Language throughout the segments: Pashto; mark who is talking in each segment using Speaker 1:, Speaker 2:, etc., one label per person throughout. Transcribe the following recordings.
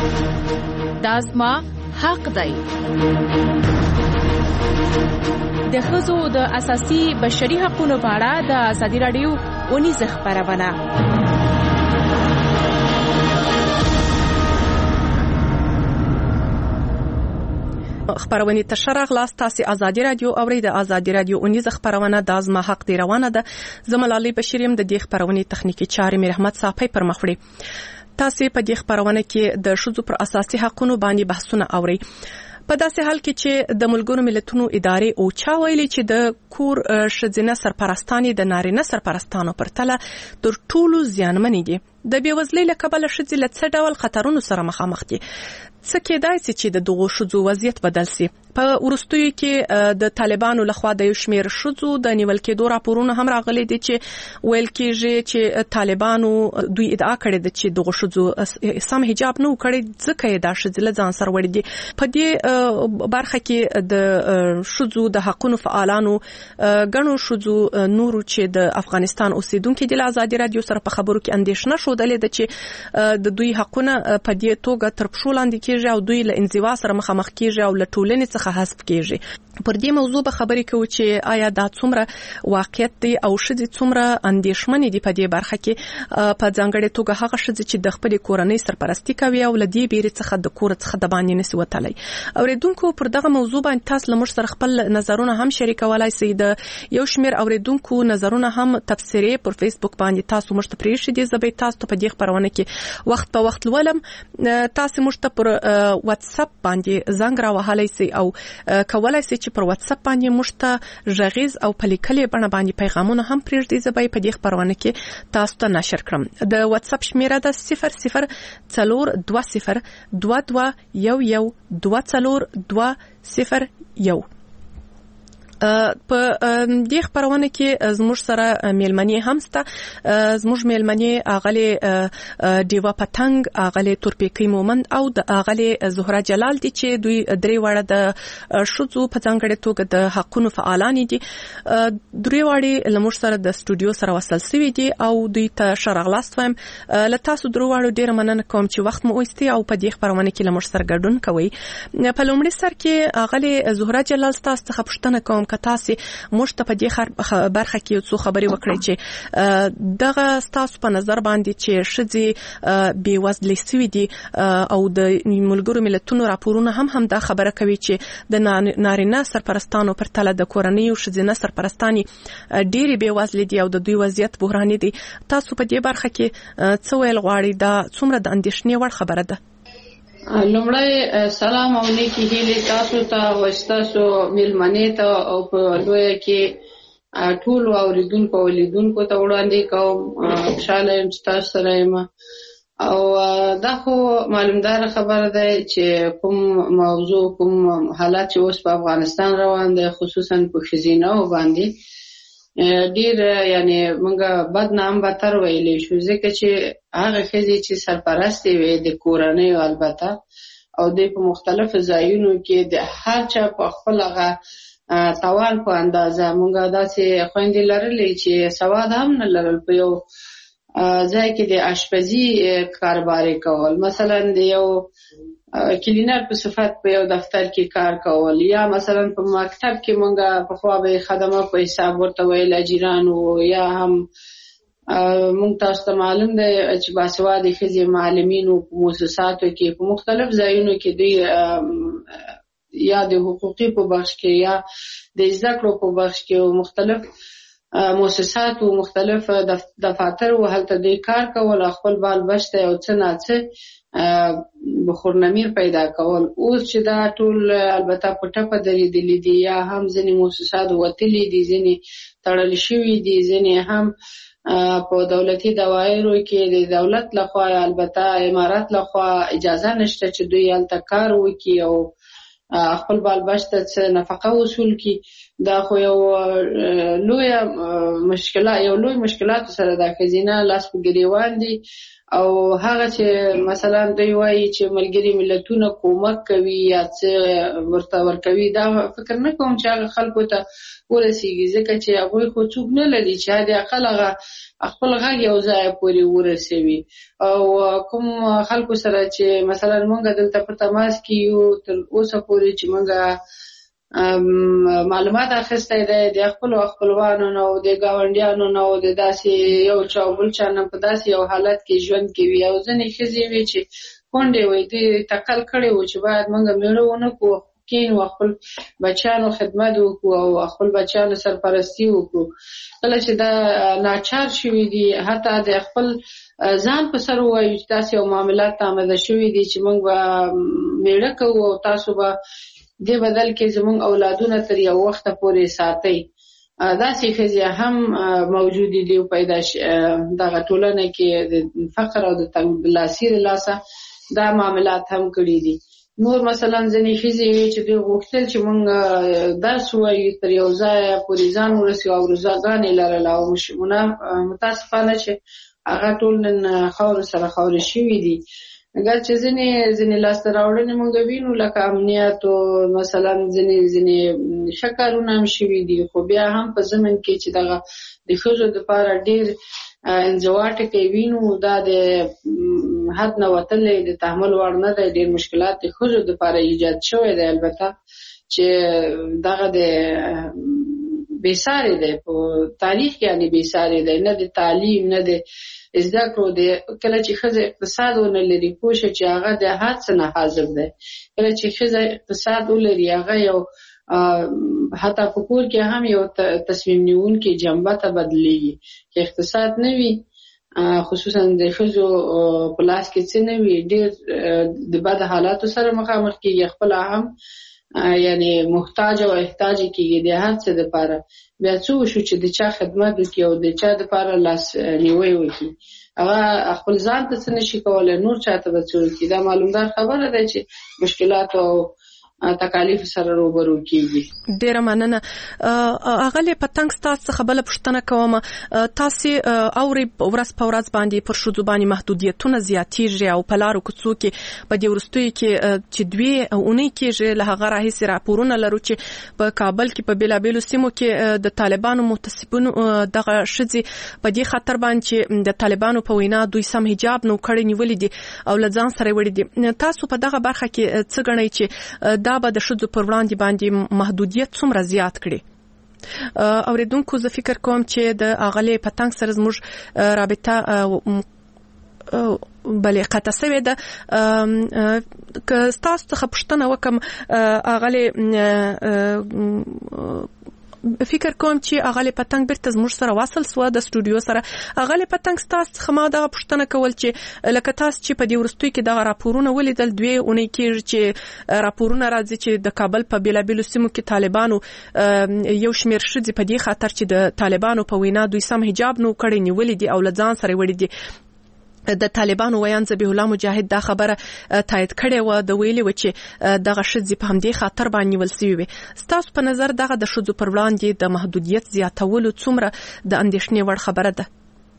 Speaker 1: دا زما حق دی. د ښځو د اساسي بشري حقوقو په اړه د ازادي راډیو اونیزه خبرونه. خبرونه تشرح غلاس تاسو ازادي راډیو اوري. د ازادي راډیو اونیزه خبرونه د ازما حق دی روانه ده. زملالي بشریم د دې خبرونه تخنیکی چارې مې رحمت صافي پر مخ وړي. تاسو په دې خبرونه کې د ښځو پر اساسي حقوقو باندې بحثونه اوري. په داسې حال کې چې د ملګرو ملتونو ادارې او چا ویلي چې د کور ښځینه سرپرستانې د نارینه سرپرستانو پرتله تر ټولو زیانمنې دي. د بیوزلۍ له کبله ښځې له څه ډول خطرونو سره مخامخ دي. څه کېدای شي چې د دغو ښځو وضعیت بدل شي. په وروستیو کې د طالبانو لخوا د یو شمېر ښځو د نیول کېدو راپورونه هم راغلي دي چې ویل کېږي چې طالبانو دوی ادعا کړې ده چې دغو ښځو سم حجاب نه وکړي ځکه یې دا ښځې له ځان سره وړي دي. په دې برخه کې د ښځو د حقوقو فعالانو ګڼو ښځو نورو چې د افغانستان اوسیدونکو د ازادي راډیو سره په خبرو کې اندېښنه شودلې ده چې د دوی حقونه په دې توګه تر پښو لاندې کېږي او دوی له انزوا سره مخامخ کېږي او له ټولنې څخه حذف کېږي. پر دې موضوع به خبرې کوو چې آیا دا څومره واقعیت دی او ښځې څومره اندېښمنې دي په دې برخه کې، په ځانګړې توګه هغه ښځې چې د خپل کورنۍ سرپرستی کوي او لدی بیرې څخه د کور څخه د باندې نسی وتلی. اوریدونکو پر دغه موضوع باندې تاسو لمر سره خپل نظرونه هم شریکولای شئ. د یو شمېر اوریدونکو نظرونه هم تفسیرې پر فیسبوک باندې تاسو مشته پریښي دي. زبې تاسو ته په دې خبرونه کې وخت په وخت ولم. تاسو مشته پر واتس اپ باندې زنګ راوهلای شئ او کولای شئ چې پر واتس اپ باندې مشته ژغیز او پلیکلې بڼه باندې پیغامونه هم پریږدئ. زبې په دې خبرونه کې تاسو ته نشر کړم. د واتس اپ شمیره ده 004222112021. په دې خبرونه کې زموږ سره میلمنې هم سته. زموږ میلمنې اغلی دیوا پتنګ، اغلی تورپیکی مومند او د اغلی زهرا جلال دي چې دوی درې وړه د ښځو په ځانګړې توګه د حقوقو فعالان دي. درې وړي لمر سره د سټوډیو سره وصل شوي دي او دوی ته شرغلاست وایم. له تاسو درو وړو ډیر مننه کوم چې وخت مو اوستی او په دې خبرونه کې لمر سره ګډون کوي. په لومړي سر کې اغلی زهرا جلال تاسو ته پوښتنه کوم که تاسو مشته په دې برخه کې څو خبرې وکړئ چې دغه تاسو په نظر باندې چې ښځې بې وزلې سوي دي او د ملګرو ملتونو راپورونه هم دا خبره کوي چې د نارینه سرپرستانو پر تله د کورنۍ او ښځینه سرپرستانې ډېرې بې وزلې دي او د دوی وضعیت بحراني دی. تاسو په دې برخه کې څه ویل غواړئ؟ دا څومره د اندېښنې وړ خبره ده؟
Speaker 2: لومړی سلام او نیکی هیلې تاسو ته او تاسو میلمنې ته او په لویه کې ټول اوریدونکو او لیدونکو ته وړاندې کوم. خوشاله یم چې تاسو سره یم او دا خو معلومدار خبره ده چې کوم موضوع کوم حالات چې اوس په افغانستان روان دي خصوصا په ښځینه باندې ډیر یعنی مونږه بدنام بتر ویلې شو ځکه چې هغه ښځې چې سرپرستې وي د کورنۍ البته او د په مختلفو ځایونو کې د هر چا په خپل هغه توان په اندازه مونږه داسې خويندې لرلې چې سواد هم نه لرل په یو ځای کې د آشپزي کارباري کول، مثلا د یو کلینر په صفت په یو دفتر کې کار کول، یا مثلا په مکتب کې مونږه په خوا به خدمات په حساب ورته ویل اجیرانو، یا هم مونږ تاسو ته معلوم دی چې باسواده ښځې معلمین او مؤسساتو کې په مختلف ځایونو کې دوی یا د حقوقي په بخش کې یا د زده کړو په بخش کې مختلف مؤسسات او مختلف دفاتر او هلته د کار کول، خپل بال بچته او څه نه څه بخورنمیر پیدا کول. اوس چې دا ټول البته په ټپه درېدلي دي یا هم ځینې مؤسسات وتلي دي، ځینې تړل شوي دي، ځینې هم په دولتي دوايرو کې د دولت لخوا البته امارات لخوا اجازه نشته چې دوی هلته کار وکړي او خپل بال بچته څه نفقه وصول کړي. دا خو یو لوی مشکلات سره د خزینه لاس په ګریوان دي او هغه چې مثلا دوی وایي چې ملګری ملتونه کومک کوي یا څه ورته ورکوي دا فکر نه کوم چې هغه خلکو ته ورسیږي ځکه چې هغوی خو څوک نه لري چې حد اقل هغه خپل غږ یو ځای پورې ورسوي او کوم خلکو سره چې مثلا مونږ دلته په تماس کې یو تر اوسه پورې چې مونږ معلومات اخیستی دی د خپلوانو نه او د ګاونډیانو نه او د داسې یو چا او بل چا نه په داسې یو حالت کې ژوند کوي او ځینې ښځې وي چې کونډې وي دوی تکل کړی و چې باید موږ مېړه ونه کړو کینو خپل بچیانو خدمت وکړو او خپل بچیانو سرپرستي وکړو کله چې دا ناچار شوي دي حتی د خپل ځان په سر ووایو چې داسې یو معاملات آمده شوي دي چې موږ به مېړه کوو او تاسو به دې بدل کې زموږ اولادونه تر یو وخته پورې ساتئ داسې ښځې هم موجودې دي پیدا دغه ټولنه کې د فقر او د تنګلاسي له لاسه دا معاملات هم کړي دي نور مثلا ځینې ښځې وي چې دوی غوښتل چې موږ درس ووایو تر یو ځایه پورې ځان ورسوي او روزګانې لرله او متاسفانه چې هغه ټول نن خاورو سره خاورې شوي دي اگر چې ځینې لاسته راوړنې موږ وینو لکه امنیت او مثلا ځینې ښه کارونه هم شوي دي خو بیا هم په ضمن کې چې دغه د ښځو دپاره ډېر انزوا ټکي وینو دا د حد نه وتلی د تحمل وړ نه دی ډېر مشکلات د ښځو دپاره ایجاد شوی دی البته چې دغه د بېسارې دی په تاریخ کې یعنې بېسارې دی نه د تعلیم نه د زده کړو د کله چې ښځه اقتصاد ونه لري پوه شه چې هغه د هر څه نه حاضر دی کله چې ښځه اقتصاد ولري هغه یو حتی په کور کې هم یو تصمیم نیونکې جنبه ته بدلېږي که اقتصاد نه وي خصوصا د ښځو په لاس کې څه نه وي ډېر د بد حالاتو سره مخامخ کېږي خپله هم یعنی محتاج او احتاج کېږي د هر څه دپاره بیا څه وشو چې د چا خدمت وکړي او د چا دپاره لاس نیوی وکړي هغه خپل ځان ته څه نشي کولی نور چا ته به څه وکړي دا معلومدار خبره ده چې مشکلات او تکالیف سره روبرو کیږي
Speaker 1: ډیره مننه اغلی پتنګ ستاسو څخه بل پوښتنه کوم تاسو اوري ورځ په ورځ باندې پر شذو باندې محدودیتونه زیاتېږي او په لارو کوڅو کې په دې ورستوي کې چې دوی اونۍ کې له هغه راهیسې راپورونه لرو چې په کابل کې په بیلابیلو سیمو کې د طالبانو متصبونو دغه شذي په دې خطر باندې د طالبانو په وینا دوی سم حجاب نو کړی نیولې دي او لځان سره وړي دي تاسو په دغه برخه کې څه غنئ چې دا به د ښځو پر وړاندې باندې محدودیت څومره زیات کړي اوریدونکو زه فکر کوم چې د اغلی پتنګ سره زموږ رابطه بلې قطع سوې ده که ستاسو څخه پوښتنه وکړم اغلی فکر کوم چې اغلی پتنګ بیرته زموږ سره واصل سو د سټوډیو سره اغلی پتنګ تاسو څخه ما دغه پوښتنه کول چې لکه تاسو چې په دې ورستوي کې دغه راپورونه ولیدل دوی اونۍ کې چې راپورونه راځي چې د کابل په بیلابیلو سیمو کې طالبانو یو شمېر ښځې په دې خاطر چې د طالبانو په وینا دوی سم حجاب نو کړی نیولې دي او له ځان سره وړي دي د طالبانو ویان ذبیح الله مجاهد دا خبره تایید کړې و د ویلي و چې دغه ښځې په همدې خاطر باندې نیول سوي وي ستاسو په نظر دغه د ښځو پر وړاندې د محدودیت زیاتولو څومره د اندېښنې وړ خبره ده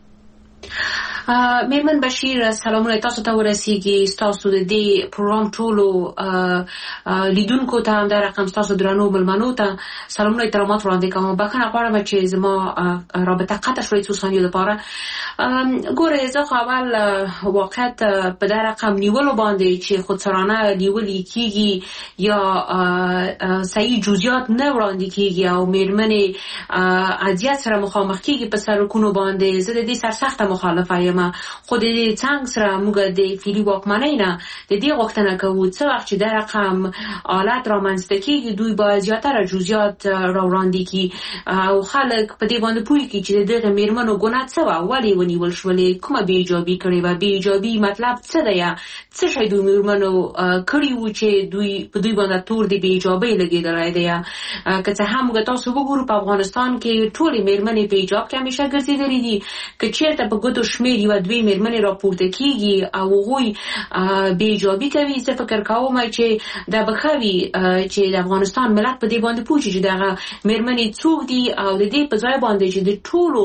Speaker 3: میمن بشیر سلامونه تاسو ته ورسیږي تاسو د دې پروګرام ټولو لیدونکو ته د رقم تاسو درنو بلمنو ته سلامونه احترامات وړاندې کوم بخښنه غواړم چې زما رابطه قطع شوې څو ثانیې لپاره ګوره زه خو اول واقعیت په دې رقم نیولو باندې چې خودسرانه نیولې کیږي یا صحیح جزئیات نه وړاندې کیږي او میرمنې اذیت سره مخامخ کیږي په سرکونو باندې زه د دې سرسخته مخالفه یم خو د دې څنګه سره موږ د فعلي واکمنۍ نه د دې غوښتنه کوو څه وخت چې د رقم حالت رامنځته کیږي دوی باید زیاتره جزئیات راوړاندې کړي او خلک په دې باندې پوه کړي چې دغه میرمنو ګناه څه وه ولې ونیول شولې کومه بې ایجابي کړې وه بې ایجابي مطلب څه دی څه شی دوی میرمنو کړي وو چې دوی په دوی باندې تور د بې ایجابۍ لګېدلی دی که څه هم موږ تاسو وګورو په افغانستان کې ټولې میرمنې په ایجاب کې همیشه ګرځېدلې دي که چېرته په ګوتو شمېر یو دوی میرمنې راپورته کیږي او هغوی بې ایجابي کوي. زه فکر کوم چې دا به ښه وي چې د افغانستان ملت په دې باندې پوه شي چې دغه میرمنې څوک دي او د دې په ځای باندې چې د ټولو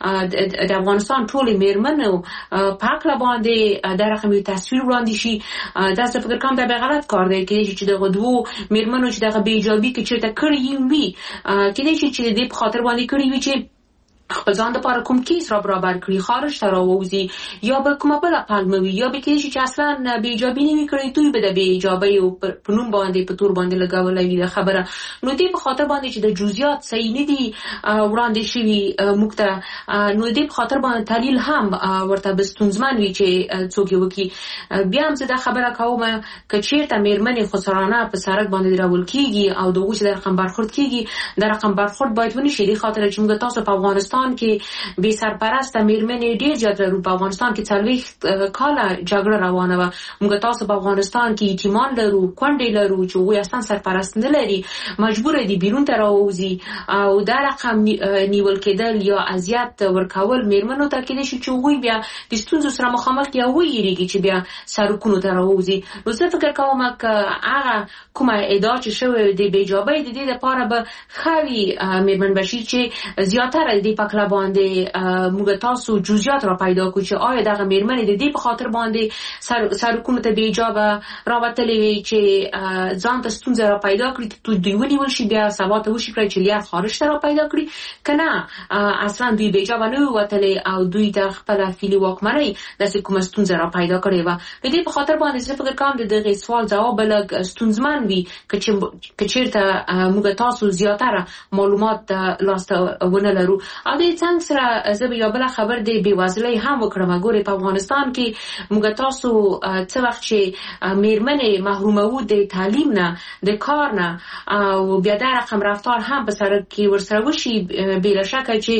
Speaker 3: د افغانستان ټولې میرمنو په هکله باندې دا رقم یو تصویر وړاندې شي. دا زه فکر کوم دا به غلط کار دی. کېدای شي چې دغه دوو میرمنو چې دغه بې ایجابي که چېرته کړي وي کېدای شي چې د دې په خاطر باندې کړي وي چې خپل ځان دپاره کوم کیس را برابر کړي، خارج ته راووځي، یا به کومه بله پلمه وي، یا به کېدای شي چې اصلا بې ایجابي نه وي کړې، دوی به د بې ایجابۍ په نوم باندې په تور باندې لګولی وي دا خبره. نو دې په خاطر باندې چې د جزئیات صحیح نه دي وړاندې شوي موږ ته، نو دې په خاطر باندې تحلیل هم ورته به ستونزمن وي چې څوک یې وکړي. بیا هم زه دا خبره کوم که چېرته مېرمنې خسرانه په سړک باندې راول کېږي او د هغوی چې د رقم برخورد کېږي، د رقم برخورد باید ونه شي، دې خاطر چې موږ تاسو په افغانستان کې بې سرپرسته مېرمنې ډېر زیات لرو. په افغانستان کې 40 کاله جګړه روانه وه. موږ تاسو په افغانستان کې یتیمان لرو، کونډې لرو چې هغوی اصلا سرپرست نه لري، مجبوره دي بیرون ته راووځي او دا رقم نیول کېدل یا اذیت ورکول مېرمنو ته کېدای شي چې هغوی بیا د ستونزو سره مخامخ دي، هغوی یېرېږي چې بیا سړکونو ته راووځي. نو زه فکر کوم که هغه کومه ادعا چې شوې د بې ایجابۍ د دې دپاره به ښه وي مېرمن بشیر چې زیاتره د دې په کله باندې موږ تاسو جزئیات را پیدا کړو چې آیا دغه مېرمنې د دې په خاطر باندې سړکونو ته بې ایجابه راوتلې وي چې ځان ته ستونزه را پیدا کړي، دوی ونیول شي، بیا سبا ته وشي کړی چې لیا خارج ته را پیدا کړي، که نه اصلا دوی بې ایجابه نه وتلې او دوی د خپله فعلي واکمنۍ داسې کومه ستونزه را پیدا کړې وه. د دې په خاطر باندې زه فکر کوم د دغې سوال ځواب به لږ ستونزمن وي که چېرته موږ تاسو زیاتره معلومات لاسته ونه لرو. او د څنګ سره زه به یو بله خبر د بېوزلۍ هم وکړم. ګورې په افغانستان کې موږ تاسو څه وخت چې مېرمنې محروموو د تعلیم نه، د کار نه، او بیا دا رقم رفتار هم په سړک کې ورسره وشي، بې له شکه چې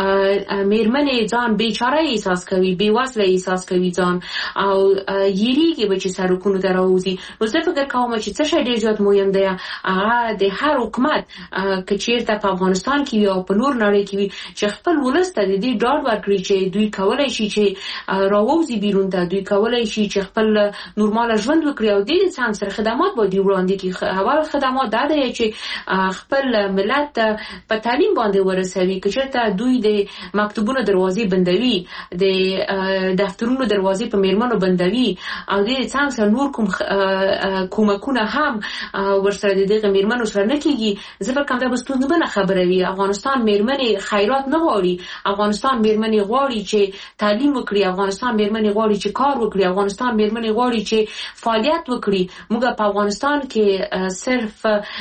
Speaker 3: مېرمنې ځان بېچاره احساس کوي، بېوزله احساس کوي ځان او یېرېږي به چې سړکونو ته راوځي. نو زه فکر کوم چې څه شی ډېر زیات مهم دی، هغه د هر حکومت که چېرته په افغانستان کې وي او په نور نړۍ کې وي چې خپل ولس ته د دې ډاډ ورکړي چې دوی کولی شي چې راووځي بیرون ته، دوی کولی شي چې خپل نورماله ژوند وکړي او د دې څنګ سره خدمات باید وړاندې کړي. اول خدمات دا دی چې خپل ملت په تعلیم باندې ورسوي. که چېرته دوی د مکتوبونو دروازې بندوي، د دفترونو دروازې په مېرمنو بندوي او د دې څنګ سره نور کوم کومکونه هم ورسره د دغه مېرمنو سره نه کېږي، زه فکر کوم دا به ستونزمنه خبره وي. افغانستان مېرمنې خیرات نه غواړي، افغانستان مېرمنې غواړي چې تعلیم وکړي، افغانستان مېرمنې غواړي چې کار وکړي، افغانستان مېرمنې غواړي چې فعالیت وکړي. موږ په افغانستان کې صرف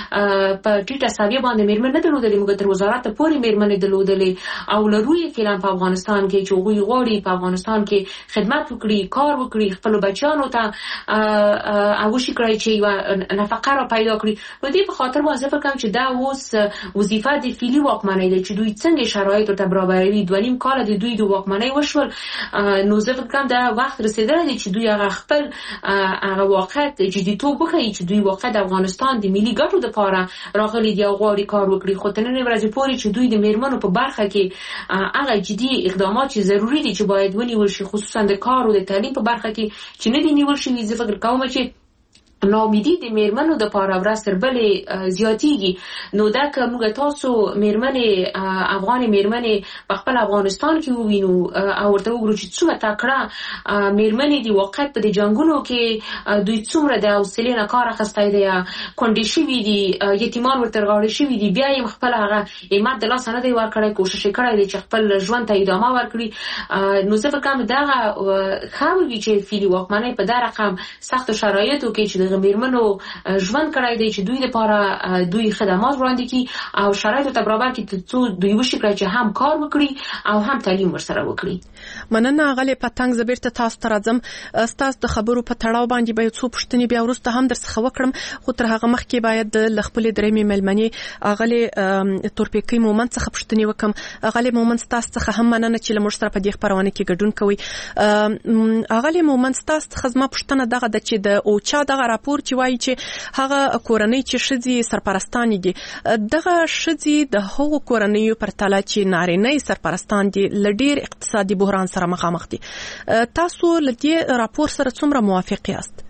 Speaker 3: په ټیټه سویه باندې مېرمن نه درلودلې، موږ تر وزارته پورې مېرمنې درلودلې او لرو یې فعلا په افغانستان کې چې هغوی غواړي په افغانستان کې خدمت وکړي، کار وکړي، خپلو بچیانو ته وشي کړی چې یوه نفقه را پیدا کړي. نو دې په خاطر باندې زه فکر کوم چې دا اوس وظیفه د فعلي واکمنۍ ده چې دوی څنګه شرایط ورته برابروي. 2.5 کاله د دوی د واکمنۍ وشول، نو زه فکر کوم دا وخت رسېدلی دی چې دوی هغه خپل هغه واقعیت جديتوب وښیي چې دوی واقع د افغانستان د ملي ګټو دپاره راغلي دي او غواړي کار وکړي. خو تر نننۍ ورځې پورې چې دوی د مېرمنو په برخه کې هغه جدي اقدامات چې ضروري دي چې باید ونیول شي، خصوصا د کار او د تعلیم په برخه کې چې نه دي نیول شوي، زه فکر کوم چې ناامیدي د مېرمنو دپاره ورځ تر بلې زیاتېږي. نو دا که موږ تاسو مېرمنې افغانې مېرمنې په خپل افغانستان کې ووینو او ورته وګورو چې څومره تکړه مېرمنې دي، واقعیت په دې جنګونو کې دوی څومره د حوصلې نه کار اخیستی دی، کونډې شوي دي، یتیمان ورته رغاړې شوي دي، بیا یې خپل هغه همت د لاسه نه دی ورکړی، کوښښ یې کړی دی چې خپل ژوند ته ادامه ورکړي. نو زه فکر کوم دغه ښه وي چې فعلي واکمنۍ په دا رقم سختو شرایطو کې چې د مېرمنو ژوند کړی دی چې دوی لپاره دوی خدمات وړاندې کړي او شرایطو ته برابر کړي تر څو دوی وشي کړی چې هم کار وکړي او هم تعلیم ورسره وکړي.
Speaker 1: مننه غلې پتنګ. زه بیرته تاسو ته راځم. ستاسو د خبرو په تړاو باندې به یو څو پوښتنې بیا وروسته هم درڅخه وکړم، خو تر هغه مخکې باید له خپلې درېیمې مېلمنې غلې تورپیکۍ مومند څخه پوښتنې وکړم. غلې مومند، ستاسو څخه هم مننه چې له موږ سره په دې خپرونه کې ګډون کوئ. غلې مومند، ستاسو څخه زما پوښتنه دغه ده چې د اوچا دغه راپور چې وایي چې هغه کورنۍ چې ښځې سرپرستان دي دغه ښځې د هغو کورنیو پر تله چې نارینه سرپرستان دي له ډېر اقتصادي بحران سره مخامخ دي. تاسو له دې راپور سره څومره موافق یاست؟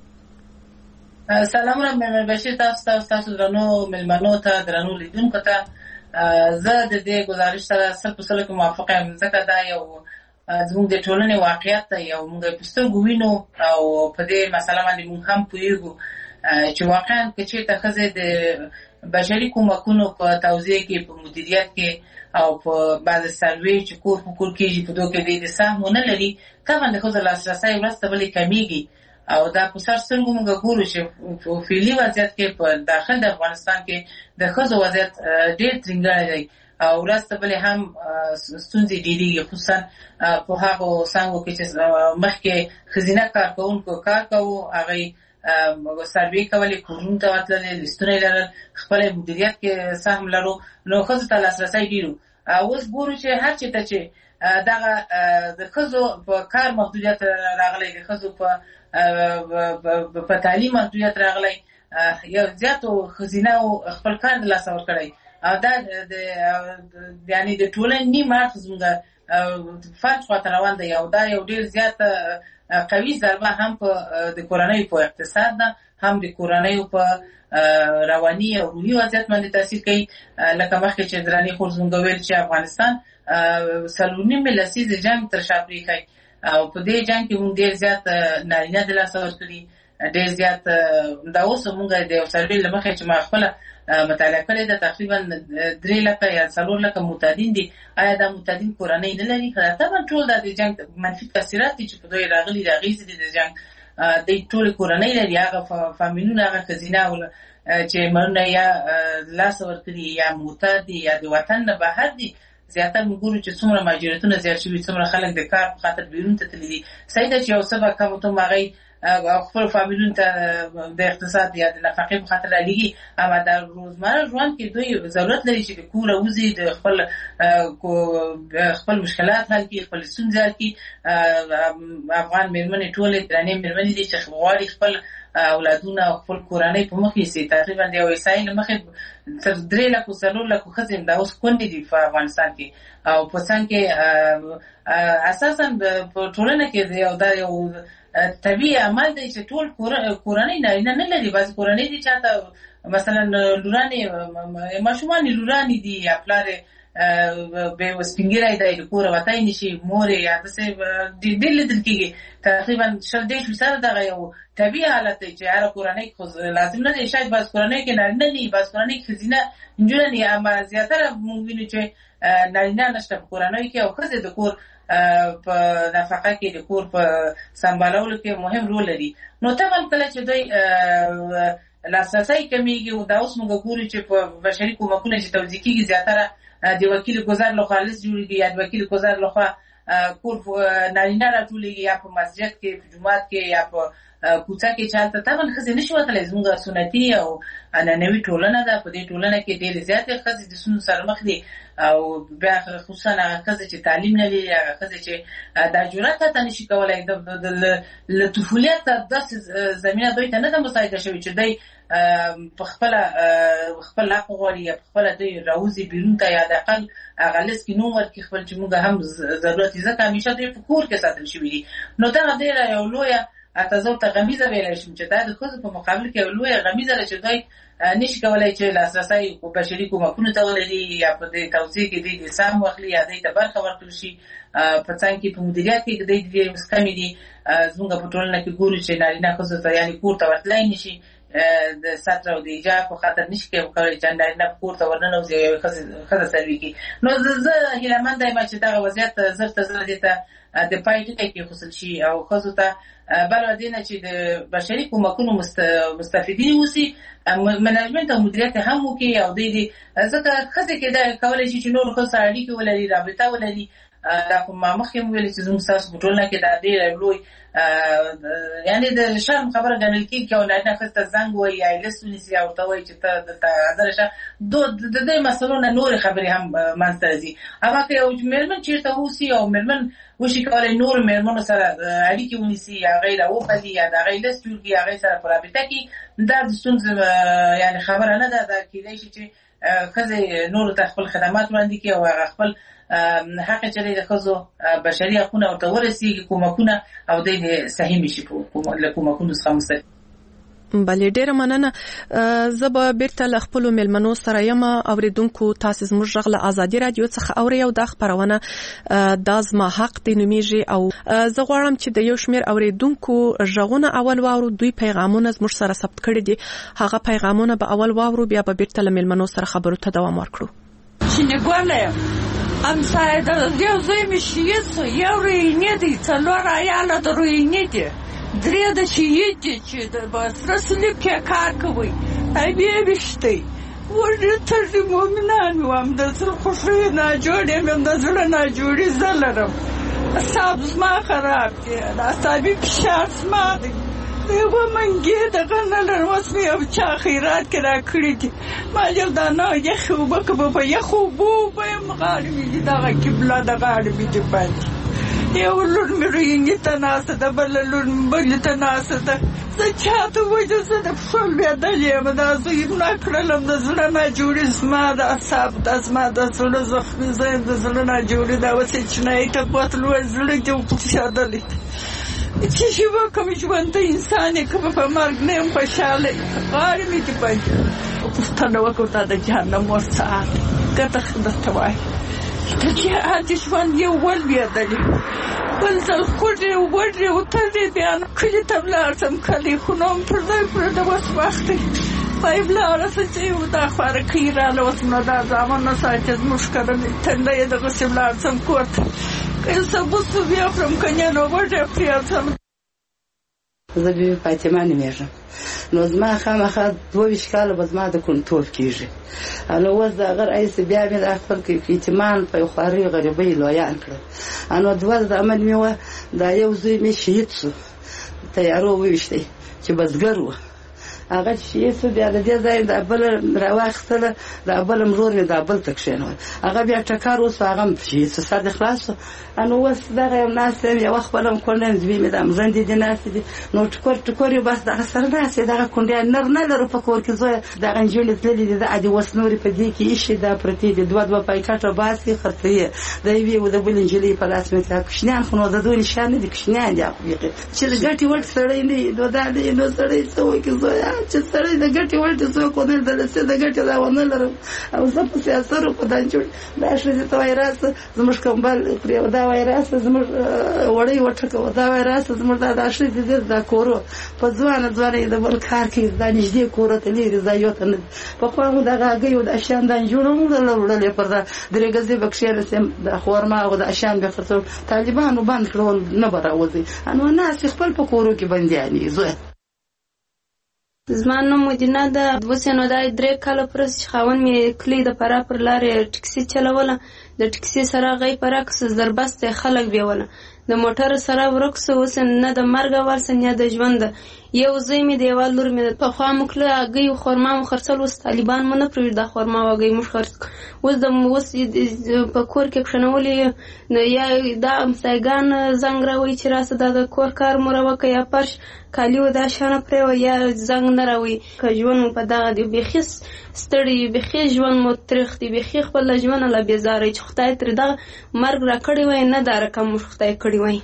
Speaker 4: سلام را مېرمن بشیر، تاسو درنو مېلمنو ته درنو لیدونکو ته زه د دې گزارش سره 100% موافق یم، ځکه دا یو زموږ د ټولنې واقعیت دی او موږ په سترګو وینو او په دې مسله باندې موږ هم پوهیږو چې واقعا که چېرته ښځې د بشري کومکونو په توزیع کې، په مدیریت کې او په بعض سروې چې کور په کور کېږي په دوی کې د سهم ونه لري، طبعا د ښځو لاسرسی ورځ ته بلې کمیږي او دا په سر سترګو موږ ګورو چې په فعلي وضعیت کې په داخل د افغانستان کې د ښځو وضعیت ډېر ترینګلی دی او ورځ ته بلې هم ستونزې ډېرېږي، خصوصا په هغو څانګو کې چې مخکې ښځینه کارکوونکو کار کوو، هغوی سروې کولې، کورونو ته ورتللې، لیستونه یې لرل، خپله مدیریت کې سهم لرو، نو ښځو ته لاسرسی ډېر. اوس ګورو چې هر چېرته چې دغه د ښځو په کار محدودیت راغلی، د ښځو په تعلیم محدودیت راغلی، یو زیاتو ښځینهو خپل کار د لاسه ورکړی او دا یعنې د ټولنې نیم اړخ زموږ فلج خواته روان دی او دا یو ډېر زیاته قوي ضربه هم په د کورنیو په اقتصاد ده، هم د کورنیو په رواني او روحي وضعیت باندې تاثیر کوي. لکه مخکې چې درنې خور زموږ ویل چې افغانستان 4.5 لسیزې جنګ تر شا پرېښی او په دې جنګ کې موږ ډېر زیات نارینه د لاسه ورکړي، ډېر زیات دا اوس موږ د یو سروې له مخې چې ما خپله مطالعه کړې ده تقریبا 3 لکه یا 4 لکه معتادین دي. آیا دا معتادین کورنۍ نه لري؟ طبعا ټول دا د جنګ منفي تاثیرات دي چې په دوی راغلي، د اغېزې دي د جنګ د ټولې کورنۍ لري، هغه فامیلونه، هغه ښځینه چې مړونه یا لاسه ورکړي یا معتاد دي یا د وطن نه بهر دي. زیاتره موږ ګورو چې څومره مهاجرتونه زیات شوي، څومره خلک د کار په خاطر بیرون ته تللي دي. صحیح ده چې یو څه به کم و کم هغوی خپل فامیلونو ته د اقتصاد یا د نفقې په خاطر رالیږي، اما د روزمره ژوند کې دوی ضرورت لري چې د کوره وځي، د خپل مشکلات حل کړي، خپل ستونزې حل کړي. افغان مېرمنې ټولې درنې مېرمنې دي چې غواړي خپل اولادونه او خپل کورنۍ په مخ یوسي. تقریبا د یو احصایې له مخې تر 3 لکو 4 لکو ښځې دا اوس کونډې دي په افغانستان کې او په څنګ کې اساسا په ټولنه کې دا یو طبیعي عمل دی چې ټول کورنۍ نارینه نه لري. بعضې کورنۍ دي چاته مثلا لورانې ماشومان لورانې دي یا پلار به سپینګیری دی د کوره وتی نشي، مور یې یا داسې ډېر لیدل کېږي. تقریبا 100% دغه یو طبیعي حالت دی چې هره کورنۍ خو لازم نه دی، شاید بعض کورنۍ کې نارینه دي، بعض کورنۍ کې ښځینه نجونه دي، اما زیاتره موږ وینو چې نارینه نشته په کورنیو کې او ښځې د کور په نفقه کې، د کور په سمبالولو کې مهم رول لري. نو طبعا کله چې دوی لاسرسی کمیږي او دا اوس موږ ګورو چې په بشري کومکونه چې توزیع کېږي زیاتره د وکیل ګذر لخوا لیست جوړېږي یا د وکیل ګذر لخوا کور نارینه راټولېږي یا په مسجد کې، په جومات کې یا په کوڅه کې چې هلته طبعا ښځې نشي وتلی. زموږ سنتي او عنعنوي ټولنه ده، په دې ټولنه کې ډېرې زیاتې ښځې د ستونزو سره مخ دي او بیا خصوصا هغه ښځې چې تعلیم نه لري، هغه ښځې چې دا جرأت حتی نشي کولی له طفولیت داسې زمینه دوی ته نه ده مساعده شوې چې دوی په خپل حق وغواړي یا په خپله دوی راوځي بیرون ته یا د اقل هغه لیست کې نوم ورکړي خپل چې موږ هم ضرورت یې، ځکه همیشه دوی په کور کې ساتل شوي دي. نو دغه ډېره یو لویه حتی زه ورته غمیزه ویلی شم چې دا د ښځو په مقابل کې یو لویه غمیزه ده چې دوی نشي کولی چې لاسرسی بشري کومکونو ته ولري یا په دې توزیع کې دوی د سهم واخلي یا دوی ته برخه ورکړل شي. په څنګ کې په مدیریت کې دوی ډېرې اوس کمې دي. زموږ په ټولنه کې ګورو چې نارینه ښځو ته یعنې کور ته ورتلی نشي، د ستر او د ایجاب په خاطر نشي کولی چې نارینه کور ته ورننوځي او یوې ښځه سروي کړي. نو زه هیلهمنده یم چې دغه وضعیت زر تر زره دې ته د پای ټکی کېښودل شي او ښځو ته بل له دې نه چې د بشري کومکونو مستفیدین اوسي، منیجمنت او مدیریت هم وکړي او دوی دې ځکه ښځې کېدای کولی شي چې نورو ښځو سره اړیکې ولري، رابطه ولري دا کوم مخکې ویل چې زموږ تاسو په ټولنه کې دا ډېر لوی یعنی د شرم خبره ګڼل کېږي او نه ښځه زنګ وایي یا لس ونیسي او ورته وایي چې ته دلته حاضره شه د دې مسلو نه نورې خبرې هم منځته راځي. اما که یو مېرمن چېرته اوسي او مېرمن وشي کولی نور مېرمنو سره اړیکې ونیسي هغې له وښځي یا د هغې لس جوړ کړي هغې سره په رابطه کې دا د ستونزې یعنې خبره نه ده. دا کېدی شي چې ښځې نورو ته خپل خدمات وړاندې کړي او هغه خپل حق چې د ښځو بشري حقونه ورته ورسېږي کومکونه او دوی صحیح شي له کومکونو څخه مستفید.
Speaker 1: بلې ډېره مننه. زه به بیرته له خپلو مېلمنو سره یم. اورېدونکو تاسې زموږ غږ له ازادي راډیو څخه اورئ او دا خپرونه دا زما حق دی نومیږي او زه غواړم چې د یو شمېر اورېدونکو غږونه اول واورو. دوی پیغامونه زموږ سره ثبت کړي دي. هغه پیغامونه به اول واورو بیا به بیرته له مېلمنو سره خبرو ته دوام ورکړو.
Speaker 5: همسایه د یو زوی مې شهید سو، یو روینې دی، 4 عیاله د روینې دي، 3 د شهید دي چې د سره صلیب کې کار کوي. بیا ویشتی وړې تر مؤمنان وم د زړه خوښۍ ناجوړې مې د زړه ناجوړي زه لرم. اعصاب زما خراب دي، د اعصابي فشار زما دی. یوه منګې دغه نه لرم. اوس مې یو چا خیرات کې راکړي دي. ما یو دانه یخې اوبه که به په یخو اوبو وبیم غاړې مې دي دغه قبله د غاړې مې دي باندې. یو لور مې روینې ته ناسته ده، بله لور مې بلې ته ناسته ده. زه چاته وایي زه د پښو لوېدلې یم. دا زه نه کړلم د زړه ناجوړي زما د اعصاب دا زما د زړه زخمي زه یم د زړه ناجوړي. دا اوس یې چینایي ته بوتلو زړه کې وپوسېدلی چې شي وکړم ژوند د انسان یې که به په مرګ نه یم خوشحاله یم. غاړې مې دي باندې پوښتنه وکړو دا د جهنم اور ساعت ګټه درته وایي د جهاد ژوند یو ولوېدلې بل ځل خوږې وږې وتړې بیا کلي ته ولاړ شم. کلي خونه هم پر ځای پرېږده اوس وخت دی وایي ولاړه سه چې دا خوارکۍ راله اوس نو دا زامن نه ساتي زموږ کرلې ټنډه یې دغسې ولاړ شم کور ته. که سبوس بیا خورم که نه نو وږې پرېږدم.
Speaker 6: زه بیبي فاطمه نومېږم. نو زما خامخا 22 کاله به زما د کونتوب کېږي. نو اوس د هغه رئیس بیا مې دا خپل یتیمان په یو خوارۍ غریبۍ لویان کړل. نو 2 زامن مې وه. دا یو زوی مې شهید سو، تیارو وویشتی چې بزګر و. هغه شهید سو بیا د دې ځای دا بله راواخیستله، دا بله ورور مې دا بل ته کښېنول. هغه بیا ټکر وسو، هغه هم شهید سو، سر دې خلاص سو. نو اوس دغه یم ناسته یم، یوه خپله هم کونډه یم، زوی مې دا مزندې دي ناستې دي. نو ټکور یو بس دغه سره ناست دی. دغه کونډیان نر نه لرو په کور کې. زویه دغه نجونې تللې دي، د عادي اوس نورې په دې کې ایښي دا پرتې دي. 2 پایکټه باسي خرڅوي د یوې و د بلې نجلۍ په لاس مې کړه. کوچنیان خو نو د دوی نشان نه دي، کوچنیان دي چې د ګټې وړ سړی نه وي. نو دا دی نو سړی څه وکړي زویه چې سړی د ګټې وړ ته څوک ونه دلسې د ګټې دا ونه لرم. او زه پسې اثر په دانجوړ دا ښځې ته وایي راسه زموږ کمبل پرې دا وایي راسه زموږ وړۍ وټکوه دا وایي راسه زموږ دا ښځې دي دا کورو په ځوانه یې د بل کار کوي. دا نږدې کورو ته لرې ځایو ته نه دي. پخوا مو دغه هګۍ او د اشیان دانجوړ هم وړلې پر دا 3 ګزې به کښېنستم د خورما او د اشیان به خرڅول. طالبانو بند کړول نه به راوځي. نو ناست خپل په کورو کې بندیان دي. زویه
Speaker 7: زما نوم مدینه ده. اوس نو دا 3 کاله پرس چې خاوند مې کلی د فراه پر لارې ټکسي چلوله. د ټکسي سره غي پرکس زربسته خلک بیوله. د موټر سره ورکس اوس نه د مرګ ورسن یا د ژوند. یو زوی مې دیوال لور مې په خوا مکله هګۍ خورما مو خرڅل. اوس طالبان مو نه پرېږدي دا خورما هګۍ مو خرڅ. اوس په کور کې کښېنولې یا دا همسایګان زنګ راوایي چې راسه دا د کور کار مو راوکړه یا فرش کالي و دا شانه پرېوه یا زنګ نه راوایي. که ژوند مو په دغه دی بیخي ستړی بیخي ژوند مو تریخ دی بیخي خپل له ژونده له بېزاره چې خدای ترې دغه مرګ راکړی وای نه دا رقم موږ خدای کړی وای.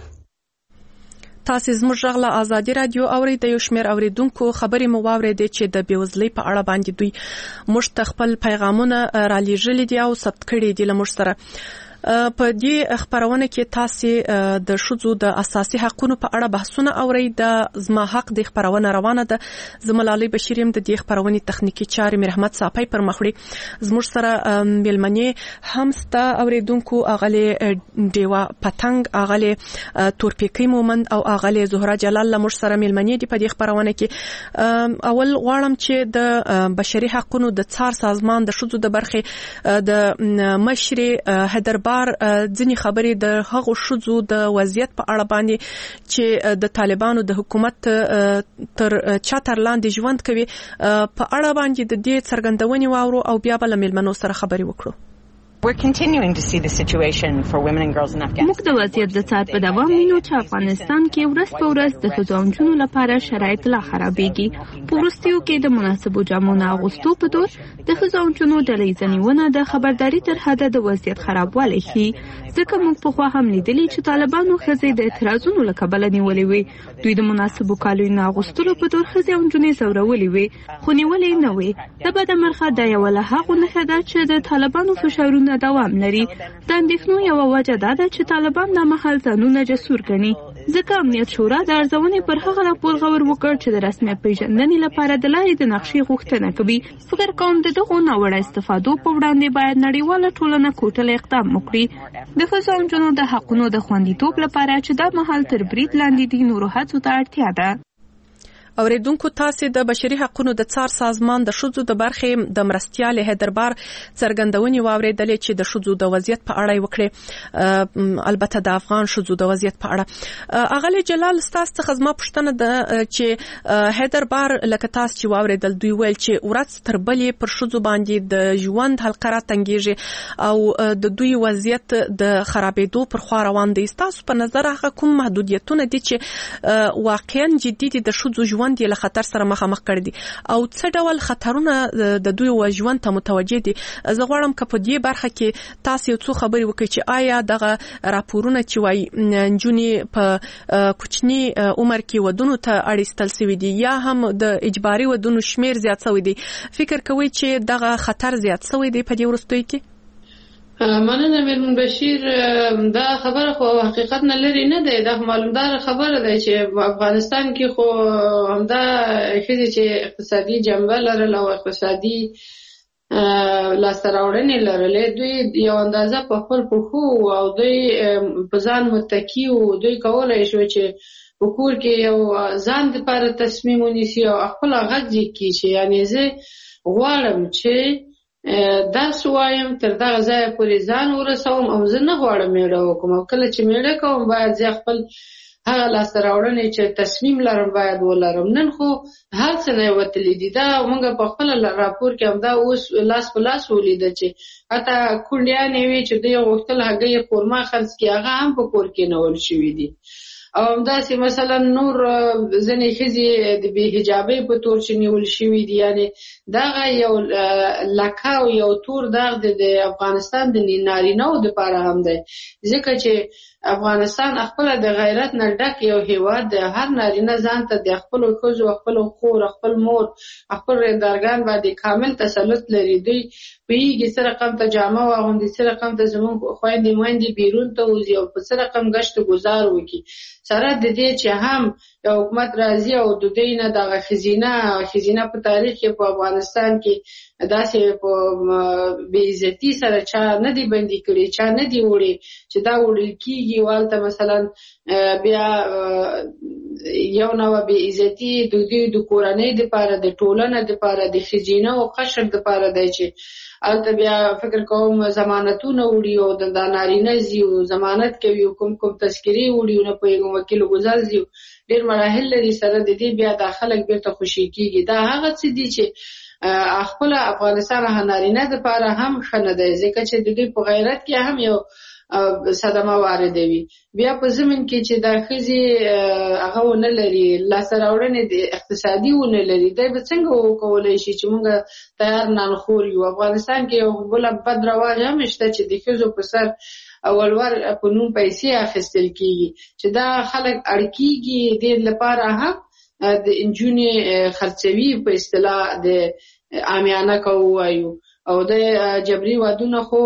Speaker 1: تاسې زموږ غږ له ازادي راډیو اورئ. د یو شمېر اورېدونکو خبرې مو واورېدې چې د بېوزلۍ په اړه باندې دوی موږ ته خپل پیغامونه رالیږلي دي او ثبت کړي دي له موږ سره. په دې خبرونه کې تاسو د ښځو د اساسي حقوقو په اړه بحثونه اورئ. د زما حق د خبرونه روانه ده. زملالي بشیریم د دې خبرونې تخنیکی چارې مرحمت صافی پر مخړي. زموږ سره ملمنې همستا اوریدونکو اغله دیوا پتنګ اغله تورپیکی مومند او اغله زهرا جلال لمر سره ملمنې دی په دې خبرونه کې. اول غواړم چې د بشري حقوقو د څار سازمان د ښځو د برخې د مشر هدربار بار ځینی خبرې د هغو شذو د وضعیت په اړه باندې چې د طالبانو د حکومت تر چاتر لاندې ژوند کوي په اړه باندې د دې څرګندونې واورو او بیا بل ملمنو سره خبرې وکړو.
Speaker 8: We're continuing to see the situation for women and girls in Afghanistan.
Speaker 9: موږ د وضعیت د څار په دوام وینو چې افغانستان کې ورځ په ورځ د ښځو او نجونو لپاره شرایط لا خرابېږي. په وروستیو کې د مناسبو جامو نه اغوستو په تور د ښځو او نجونو ډلې ځانونه د خبرداري تر حده د وضعیت خرابوالی ښيي، ځکه موږ پخوا هم لیدلي چې طالبانو ښځې د اعتراضونو له کبله نیولې وې. دوی د مناسبو کالیو نه اغوستلو په تور ښځې او نجونې ځورولې وې، خو نیولې نه وې. د بده مرغه دا یوه له هغو نښه ده چې د طالبانو فشارونه دوام لري. د اندېښنو یوه وجه دا ده چې طالبان دا مهال ځانونه جسور ګڼي، ځکه امنیت شورا د ارزونې پر هغه راپور غور وکړ چې د رسمیت پیژندنې لپاره د لارې د نقشې غوښتنه کوي. فکر کوم د دغو ناوړه استفادو په وړاندې باید نړیواله ټولنه کوټله اقدام وکړي. د ښځو او نجونو د حقونو د خوندیتوب لپاره چې دا مهال تر برید لاندې دي نورو هڅو ته اړتیا ده.
Speaker 1: اوریدونکو تاسو د بشري حقوقو د څار سازمان د شذو د برخې د مرستيال هیدربار څرګندونې واوریدلې چې د شذو د وضعیت په اړه وکړي، البته د افغان شذو د وضعیت په اړه. اغلی جلال ستاسو څخه زما پوښتنه ده چې هیدربار لکه تاسو چې واوریدل دوی ویل چې ورځ تر بلې پر شذو باندې د ژوند حلقه تنګیږي او د دوی وضعیت د خرابېدو پر خوا روان دی. تاسو په نظر هغه کوم محدودیتونه دي چې واقعا جدي دي د شذو ژوند له خطر سره مخامخ کړي دي او څه ډول خطرونه د دوی ژوند ته متوجه دي؟ زه غواړم که په دې برخه کې تاسو څو خبرې وکړئ چې آیا دغه راپورونه چې وایي نجونې په کوچني عمر کې ودونو ته اړیستل شوي دي یا هم د اجباري ودونو شمیر زیات شوی دی، فکر کوئ چې دغه خطر زیات شوی دی په دې وروستیو کې؟
Speaker 2: مننه میرمن بشیر، دا خبره خو حقیقت نه لري نه دی، دا معلومدار خبره ده چې افغانستان کې خو همدا ښځې چې اقتصادي جنبه لرله او اقتصادي لاسته راوړنې لرلې، دوی یو اندازه په خپل پښو او دوی په ځان متکي وو. دوی کولی شو چې په کور کې یو ځان دپاره تصمیم ونیسي او خپل غږ کړي چې یعنې زه غواړم چې درس وایم تر دغه ځایه پورې ځان ورسوم او زه نه غواړم میړه وکړم، او کله چې میړه کوم باید زه خپل هغه لاسته راوړنې چې تصمیم لرم باید ولرم. نن خو هر څه نه وتلي دي، دا موږ په خپل راپور کې هم دا اوس لاس په لاس ولیده چې حتی کونډیانې وي چې دوی غوښتل هګۍ قورمه خرڅ کړي، هغه هم په کور کې نیول شوي دي. او همداسې مثلا نور ځینې ښځې د بې حجابۍ په تور چې نیول شوي دي، یعنې دغه یو لکه او یو تور داغ د افغانستان د نارینه‌و دپاره هم دی، ځکه چې افغانستان خپله د غیرت نه ډک یو هیواد دی. هر نارینه ځان ته د خپلو ښځو، خپلو خور، خپل مور، خپل رندارګان باندې کامل تسلط لري. دوی پوهېږي څه رقم ته جامه واغوندي، څه رقم ته زموږ خویندې میندې بیرون ته وځي او په څه رقم ګشت ګزار وکړي، سره د دې چې هم یو حکومت راځي او د دوی نه دغه ښځینه په تاریخ کې په افغانستان کې داسې په بې عزتي سره چا نه دي بندي کړي، چا نه دي وړي چې دا وړل کېږي. والته مثلا بیا یو نوع بې عزتي د دوی د کورنۍ دپاره، د ټولنه دپاره، د ښځینه او قشر دپاره دی چې هلته بیا فکر کوم ضمانتونه وړي او د نارینه ځي او ضمانت کوي او کوم تذکرې وړي او نه پوهېږم وکیل ګزار ځي، ډېر مراحل لري. سره د دې بیا دا خلک بیرته خوشي کېږي. دا هغه څه دي چې خپل افغانستان نارینه دپاره هم ښه نه دی، ځکه چې د دوی په غیرت کې هم یو صدمه واردوي. بیا په ضمن کې چې دا ښځې هغه ونه لري، لاسته راوړنې د اقتصادي ونه لري، دی به څنګه وکولی شي چې موږ تیار نانخور یو؟ افغانستان کې یو بله بد رواج هم شته چې د ښځو په سر اولور په نوم پیسې اخیستل کېږي، چې دا خلک اړ کېږي دې لپاره هم د نجونې خرڅوي په اصطلاح د عامیانه که ووایو. او د جبري ودونه خو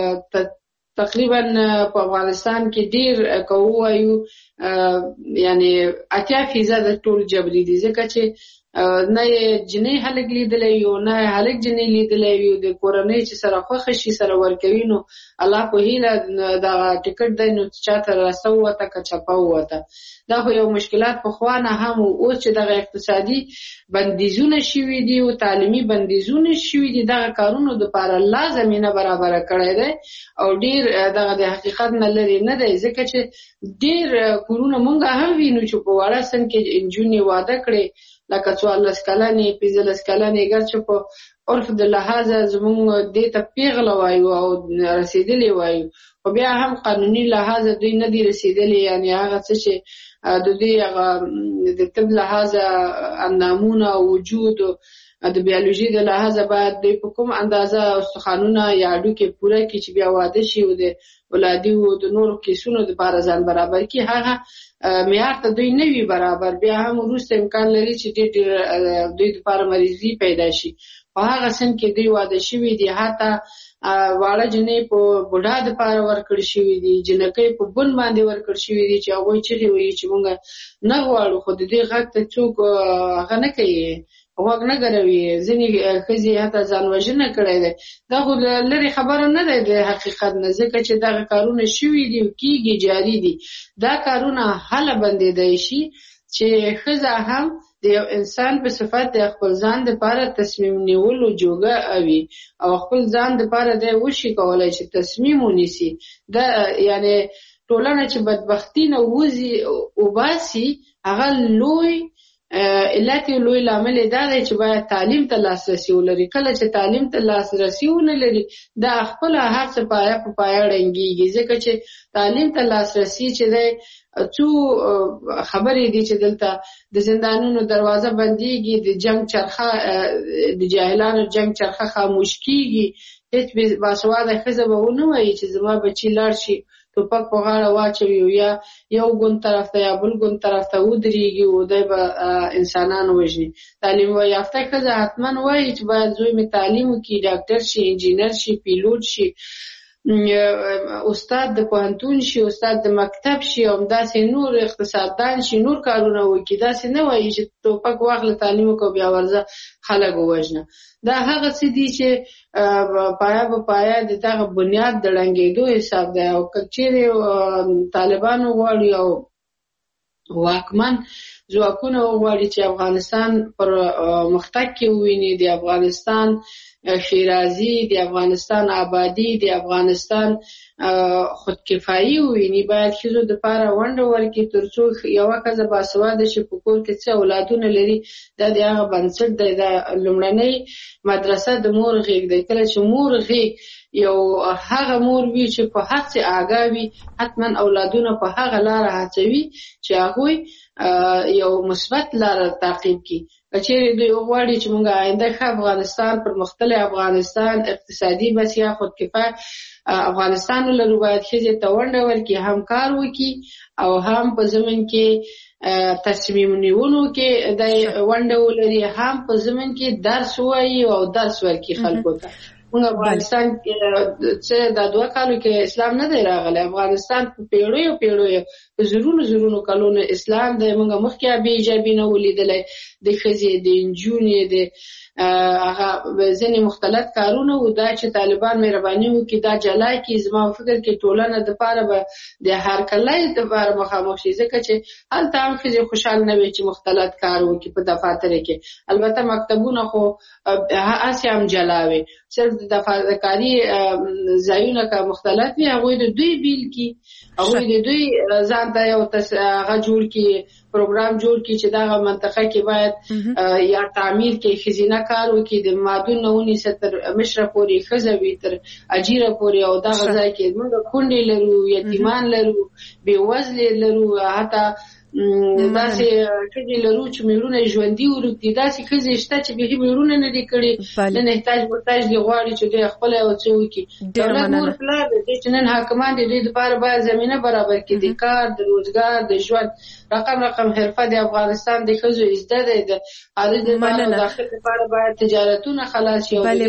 Speaker 2: تقریبا په افغانستان کې ډیر کوو یعنی 80% ټول جبري دي، ځکه چې نه جنې هلک لیدلی یو نه هلک جنې لیدلی یو د کورنۍ چې سره خوښه شي سره ورکوي نو الله په هیله دغه ټکټ دی نو چاته راسه ووته که چپه ووته دا خو یو مشکلات پخوا نه هم اوس چې دغه اقتصادي بندیزونه شوي دي او تعلیمي بندیزونه شوي دي دغه کارونو دپاره الله زمینه برابره کړی دی او ډېر دغه د حقیقت نه لرې نه دی ځکه چې ډېر کورونه مونږ هم وینو چې په واړه سن کې نجونې واده کړې لکه 14 کلنې 15 کلنې ګر چې په عرف د لحاظه زمونږ دې ته پیغله وایو او رسېدلې وایو خو بیا هم قانوني لحاظه دوی نه دي رسېدلې یعنې هغه څه چې د دوی هغه د طب لحاظه اندامونه وجود د بیولوژي د لحاظه باید دوی په کوم اندازه استخوانونه یا هډوکي پوره کړي چې بیا واده شي او د ولادي او د نورو کیسونو دپاره ځان برابر کړي هغه معیار ته دوی نه وي برابر بیا هم وروسته امکان لري چې ډېر دوی دپاره مریضي پیدا شي په هغه سن کې دوی واده شوي دي حتی واړه جنې په بوډا دپاره ورکړل شوي دي جنکۍ په بن باندې ورکړل شوي دي چې هغوی چغې وایي چې موږ نه غواړو خو د دې غږ ته څوک هغه نه کوي غوږ نه ګروي ځینې ښځې حتی ځان وژنه کړی دی دا خو لرې خبره نه دی د حقیقت نه ځکه چې دغه کارونه شوي دي او کېږي جاري دي دا کارونه هله بندېدی شي چې ښځه هم د یو انسان په صفت د خپل ځان دپاره تصمیم نیولو جوګه وي او خپل ځان دپاره دی وشي کولی چې تصمیم ونیسي دا یعنې ټولنه چې بدبختي نه وباسي هغه لوی علت یو لوی لامل دا دی چې باید تعلیم ته لاسرسي ولري کله چې تعلیم ته لاسرسي ونه لري دا خپله هر څه پایه په پایه ړنګېږي ځکه چې تعلیم ته لاسرسي چې دی څو خبرې دي چې دلته د زندانونو دروازه بندېږي د جنگ چرخه د جاهلانو جنگ چرخه خاموش کېږي هېڅ باسواده ښځه به ونه وایي چې زما بچي لاړ شي ټوپک په غاړه واچوي یا یو ګوند طرف ته یا بل ګوند طرف ته ودرېږي او دی به انسانان وژني تعلیم یافته ښځه حتما وایي چې باید زوی مې تعلیم وکړي ډاکټر شي انجینر شي پیلوټ شي استاد د پوهنتون شي استاد د مکتب شي او همداسې نور اقتصاددان شي نور کارونه وکړي داسې نه وایي چې ټوپک واخله تعلیم وکړه بیا ورځه خلک ووژنه دا هغه څه دي چې پایه په پایه د دغه بنیاد د ړنګېدو حساب دی او که چیرې طالبانو غواړي او واکمن ځواکونه وغواړي چې افغانستان پر مختګ کې وویني د افغانستان ښېرازي د افغانستان آبادي د افغانستان خودکفایي وویني باید ښځو دپاره ونډه ورکړي تر څو یوه ښځه باسواده شي په کور کې څه اولادونه لري دا د هغه بنسټ دی دا لومړنۍ مدرسه د مور غېږ دی کله چې مور غېږ یو هغه مور وي چې په هر څه آګاه وي حتما اولادونه په هغه لاره هڅوي چې هغوی یو مثبت لاره تعقیب کړي که چیرې دوی وغواړي چې موږ آینده ښه افغانستان پرمختللی افغانستان اقتصادي بسیا خودکفایه افغانستان ولرو باید ښځې ته ونډه ورکړي هم کار وکړي او هم په ضمن کې تصمیم نیولو کې د ونډه ولري هم په ضمن کې درس ووایي او درس ورکړي خلکو ته موږ افغانستان کې څه دا 2 کالو کې اسلام نه دی راغلی افغانستان په پیړیو په زرونو کلونو اسلام دی موږ مخکې ابي ایجابي نه ولیدلی د ښځې د نجونې د هغه ځینې مختلط کارونه و دا چې طالبان مهرباني وکړي دا جلا کړي زما فکر کې ټولنه دپاره به د هرکلی دپاره مخامخ شي ځکه چې هلته هم ښځې خوشحال نه وي چې مختلط کار وکړي په دفاتره کې البته مکتبونه خو هسې هم جلا وي صرف د دفاترکاري ځایونه که مختلط وي هغوی د دوی بیل کړي هغوی د دوی ځان ته یو هغه جوړ کړي پروګرام جوړ کړي چې دغه منطقه کې باید یا تعمیر کې ښځینه کار وکړي د مادون نه ونیسه تر مشره پورې ښځه وي تر اجیره پورې او دغه ځای کې موږ کونډې لرو یتیمان لرو بېوزلې لرو حتی داسې ښځې لرو چې مېړونه یې ژوندي ورکړي داسې ښځې شته چې بیخي مېړونه نه دي کړي نن احتاج محتاج دي غواړي چې دوی خپله یو څه وکړي دولت مور پلار دی چې نن حاکمان د دوی دپاره باید زمینه برابر کړي د کار د روزګار د ژوند رقم حرفه د افغانستان د ښځو زده دی د خارج دپاره او داخل دپاره باید تجارتونه خلاص شي او د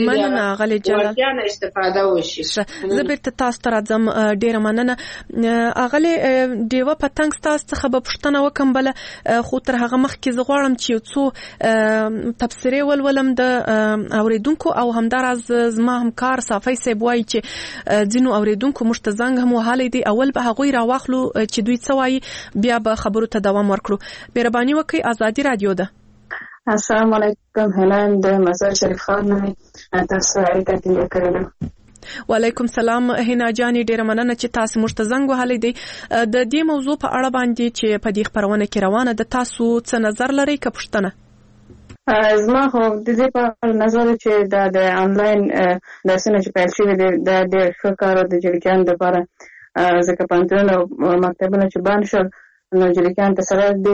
Speaker 2: وړتیا نه استفاده وشي
Speaker 1: زه بیرته تاسو ته راځم ډېره مننه اغلې ډیوه پتنګ ستاسو څخه به پوښتنه پوښتنه وکم بل خو تر هغه مخکې زه غواړم چې یو څو تبصرې ولولم د اوریدونکو او همداراز زما همکار صافی صاحب وایي چې ځینو اوریدونکو موږ ته زنګ هم وهلی دی اول به هغوی راواخلو چې دوی څه وایي بیا به خبرو ته دوام ورکړو. مهرباني وکړئ ازادي رادیو ده.
Speaker 10: السلام علیکم هلند مزار شریف خان نمی تاسو اړیکه ټینګه کړې ده.
Speaker 1: وعلیکم سلام هینا جانی ډیره مننه چې تاسو موږ ته زنګ وهلی دی. د دې موضوع په اړه باندې چې په دې خبرونه کې روانه ده تاسو څه نظر لرئ که پوښتنه؟
Speaker 10: زما خو د دې په نظر چې د آنلاین درسونه چې پیل شوي دي دا ډېر ښه کار د جلکیانو لپاره ځکه پوهنتونونه او مکتبونه چې بند شول نو جلکیانو ته سره دی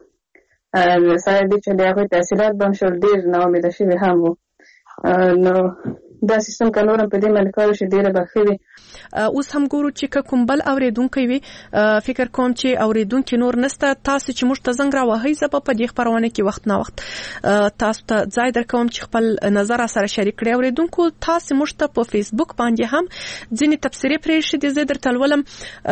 Speaker 10: چې د هغوی تحصیلات بند شول ډېر ناامیده شوي هم وو. نو دا سیستم که نور هم په دې باندې کار وشي ډېره به ښه وي.
Speaker 1: اوس هم ګورو چې که کوم بل اورېدونکی وي فکر کوم چې اورېدونکي نور نسته تاسو چې موږ ته زنګ راوهئ زه به په دې خپرونه کې وخت نه وخت تاسو ته ځای درکوم چې خپل نظر سره شریک کړئ. اورېدونکو تاسو موږ ته په فیسبوک باندې هم ځینې تبصرې پرېښې دي زه درته لولم.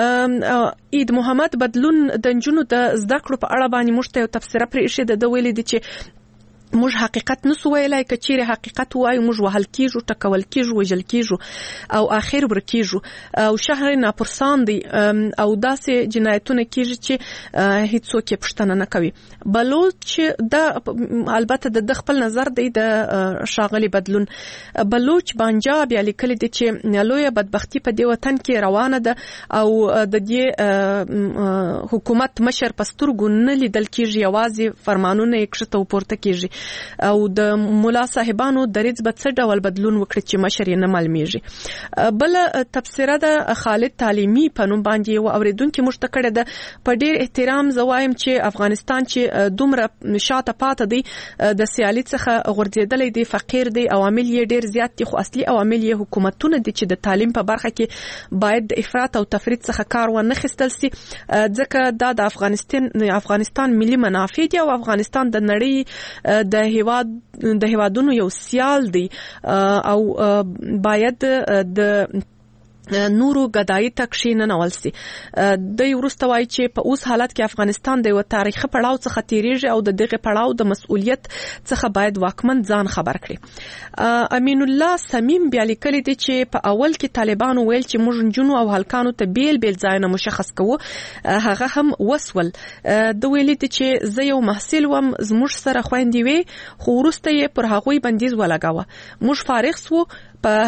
Speaker 1: عید محمد بدلون د نجونو د زده کړو په اړه باندې موږ ته یو تبصره پرېښې ده. د ویلي دي چې موږ حقیقت نسو ویلای که چیرې حقیقت وایو موږ وهل کیږو ټکول کیږو وژل کیږو او اخر ور کیږو او شهر ناپرسان دی او داسې جنایتونه کیږي چې هیڅوک یې پوښتنه نه کوي. بلوچ د البته د خپل نظر دی د شاغلي بدلون بلوچ بانجاب یا لیکل دي چې لویه بدبختی په دې وطن کې روانه ده او د دې حکومت مشر پسترګو نه لیدل کیږي یوازې فرمانونه یې کښته پورته کیږي او د مولا صاحبانو دریځ به څه ډول بدلون وکړي چې مشر یې نه معلومیږي. بل تبصره د خالد تعلیمی په نوم باندې یو اوریدونکو موږ ته کړې ده. په ډیر احترام زوایم چې افغانستان چې دومره شاته پاتې دی د سیالي څخه غورځېدلې دی فقیر دی عوامل یې ډیر زیات دي خو اصلي عوامل یې حکومتونه دي چې د تعلیم په برخه کې باید د افراط او تفرید څخه کار ونه خستل سي ځکه دا د افغانستان ملي منافع دي او افغانستان د نړۍ د هیوادونو یو سیال دی او باید د نورو غدای تکشین نه ولسي. د ورسته وای چې په اوس حالت کې افغانستان د یو تاریخي پړاو څخه تیریږي او د دغه پړاو د مسؤلیت څخه باید واکمن ځان خبر کړي. امین الله سمیم بیا لیکلی دی چې په اول کې طالبانو ویل چې موږ جنونو او هلکانو ته بیل ځایونه مشخص کوو هغه هم وسول. د ویل دي چې زه یو محصل وم زموږ سره خويندې وي خو ورسته یې پر هغوی بندیز ولګاوه موږ فارغ سو په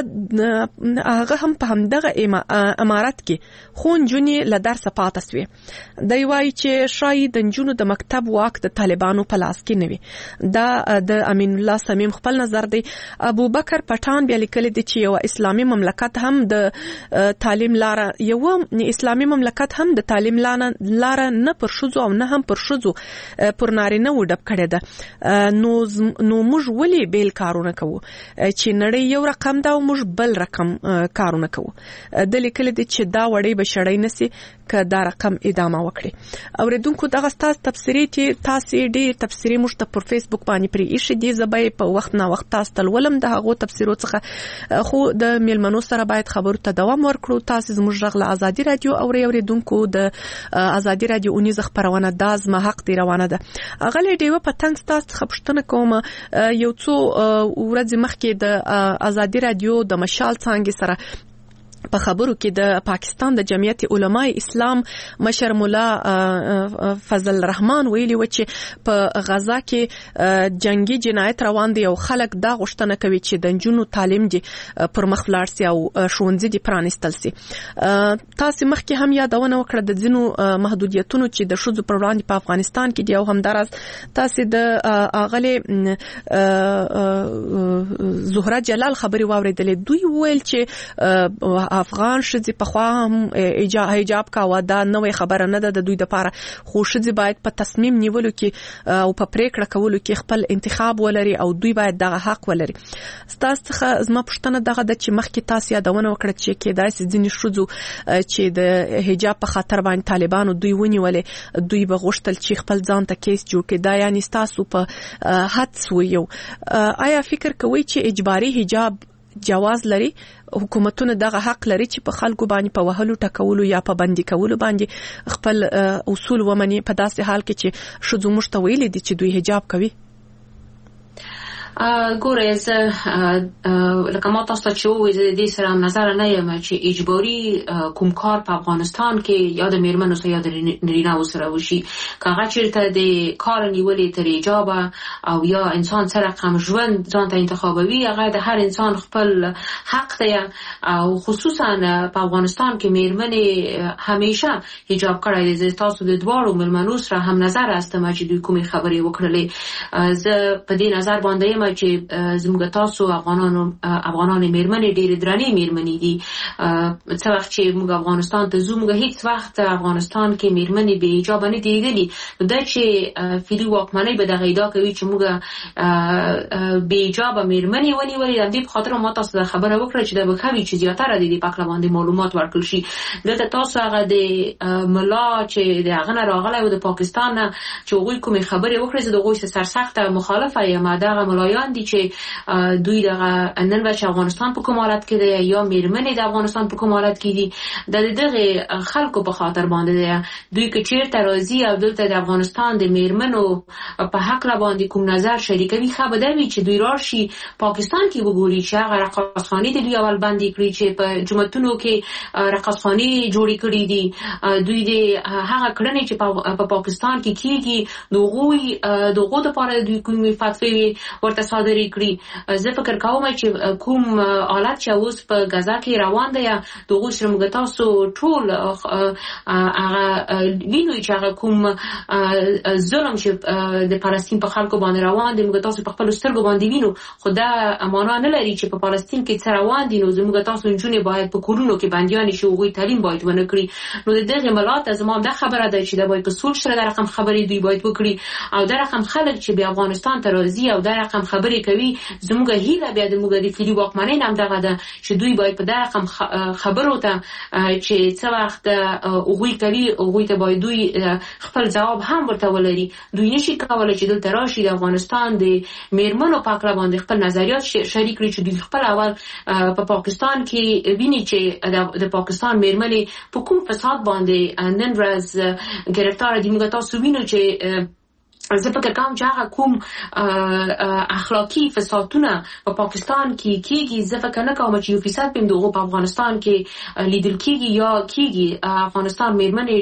Speaker 1: هغه هم په همدغه امارات کې خون جونی له درس پاتې سوی. دی وایي چې شاید د جنونو د مکتب واک د طالبانو په لاس کې نه وي. دا د امین الله سمیم خپل نظر دی. ابو بکر پټان بیا لیکلی دی چې یو اسلامي مملکت هم د تعلیم لاره نه پر شوزو او نه هم پر شوزو پر نارینه وډب کړی ده. نو موږ ولې بیل کارونه کوو چې نړۍ یو رقم دا او موږ بل رقم کارونه کوو. د لیکل دي چې دا وړي بشړای نسی که دا رقم ادامه وکړي. اوریدونکو دغه تاسو تفسیری چې تاسو ډېر تفسیری موږ ته پر فیسبوک باندې پرې ایښې دي زبې په وخت نه وخت تاسو تلولم د هغه تفسیرو څخه خو د میلمنو سره باید خبرو ته دوام ورکړو. تاسو زموږ غږ له ازادي رادیو اوریدونکو د ازادي رادیو اونیز خبرونه داز ما حق دی روانه ده. غلې دیو په تنګ تاسو خبرشتنه کوم یو څو ورځې مخکې د ازادي رادیو د مشال څنګه سره په خبرو کې د پاکستان د جمعیت علماء اسلام مشر مولا فضل الرحمن ویلي و چې په غزا کې جنگي جنایت روان دي او خلک دا غوښتنه کوي چې د جنونو تعلیم دي پر مخ لاړ سي او ښوونځي دي پرانستل سي. تاسو مخکې هم یادونه وکړه د ځینو محدودیتونو چې د شوزو پر وړاندې په افغانستان کې دي او همدارس تاسو د اغلی زهره جلال خبري واوریدلې. دوی ویل چې افغان شذ په خوا هم حجاب کاوه دا نوې خبره نه ده د دوی لپاره خو شذ باید په تصمیم نیولو کې او په پریکړه کولو کې خپل انتخاب ولري او دوی باید دغه حق ولري. تاسو څخه زما پوښتنه دغه د چې مخکې تاسو یادونه وکړه چې کېدای شي ځینې شذو چې د حجاب په خاطر باندې طالبانو دوی ونیولې دوی به غوښتل چې خپل ځان ته کیس جوړ کړي. دا یعنی تاسو په حد سویو آیا فکر کوئ چې اجباري حجاب جواز لري حکومتونه دغه حق لري چې په خلکو باندې په وهلو ټکولو یا په بندي کولو باندې خپل اصول ومني په داسې حال کې چې شذو مشتویل دي چې دوی حجاب کوي.
Speaker 3: ګوره زه لکه ما تاسو ته وویل زه د دې سره نظر نه یم چې اجباري کوم کار په افغانستان کې یا د میرمنو سره یا د نارینه‌و سره وشي. که هغه چېرته د کار نیولې تر حجاب او یا انسان سره کم ژوند ځان ته انتخابوي هغه د هر انسان خپل حق دی او خصوصا په افغانستان کې میرمنې همیشه حجاب کړی دی. زه تاسو د دواړو میرمنو سره هم نظر هستم چې دوی کومې خبرې وکړلې. زه په دې نظر باندې چې زموږ تاسو افغانان میرمنې ډېرې درنې میرمنې دي. څه وخت چې موږ افغانستان ته ځو موږ هیڅ وخت افغانستان کې میرمنې بې حجابه نه دي لیدلي. نو دا چې فعلي واکمنۍ به دغه ادعا کوي چې موږ بې حجابه میرمنې ونیولې. د دې په خاطر ما تاسو ته خبره وکړه چې دا به ښه وي چې زیاتره د دې په اړه باندې معلومات ورکړل شي. دلته تاسو هغه د ملا چې د هغه نه راغلی و د پاکستان نه چې هغوی کومې خبرې وکړې زه د هغوی سرسخته مخالفه یم. دغه ملایان دي چې دوی دغه نن ورځ افغانستان په کوم حالت کې دی یا میرمنې د افغانستان په کوم حالت کې دي د دغه خلکو په خاطر باندې دی. دوی که چیرته راځي او دلته د افغانستان د میرمنو په حق باندې کوم نظر شریکوي ښه به دا وي چې دوی راشي پاکستان کې وګوري چې هغه رقاصخانې د دوی اول بندي کړي چې په جوماتونو کې رقاصخانې جوړې کړي دي. دوی د هغه کړنې چې په پاکستان کې کیږي د هغو دپاره دوی کومې فتوې ورته صادرې کړي. زه فکر کوم چې کوم حالت چې اوس په غزا کې روان دی د هغوی سره موږ تاسو ټول هغه وینو چې هغه کوم ظلم چې د فلسطین په خلکو باندې روان دی موږ تاسو په خپلو سترګو باندې وینو. خو دا معنا نه لري چې په فلسطین کې څه روان دي نو زموږ تاسو نجونې باید په کورونو کې بندیانې شي هغوی تعلیم باید ونه کړي. نو د دغې ملت زما دا خبره ده چې دا باید په سوچ سره دا رقم خبرې دوی باید وکړي او دا رقم خلک چې بیا افغانستان ته راځي او دا رقم خبرې کوي زموږ هیله بیا د موږ د فعلي واکمنۍ هم دغه ده چې دوی باید په دا رقم خبرو ته چې څه وخت هغوی کوي هغوی ته باید دوی خپل ځواب هم ورته ولري. دوی نشي کولی چې دلته راشي د افغانستان د میرمنو په اړه باندې خپل نظریات شریک کړي چې دوی خپل اول په پاکستان کې ویني چې د پاکستان میرمنې په کوم فساد باندې نن ورځ ګرفتار دي. موږ تاسو وینو چې زه فکر کوم چې هغه کوم اخلاقي فسادونه په پاکستان کې کیږي زه فکر نه کوم چې 1% په دغه په افغانستان کې لیدل کیږي یا کیږي. افغانستان میرمنې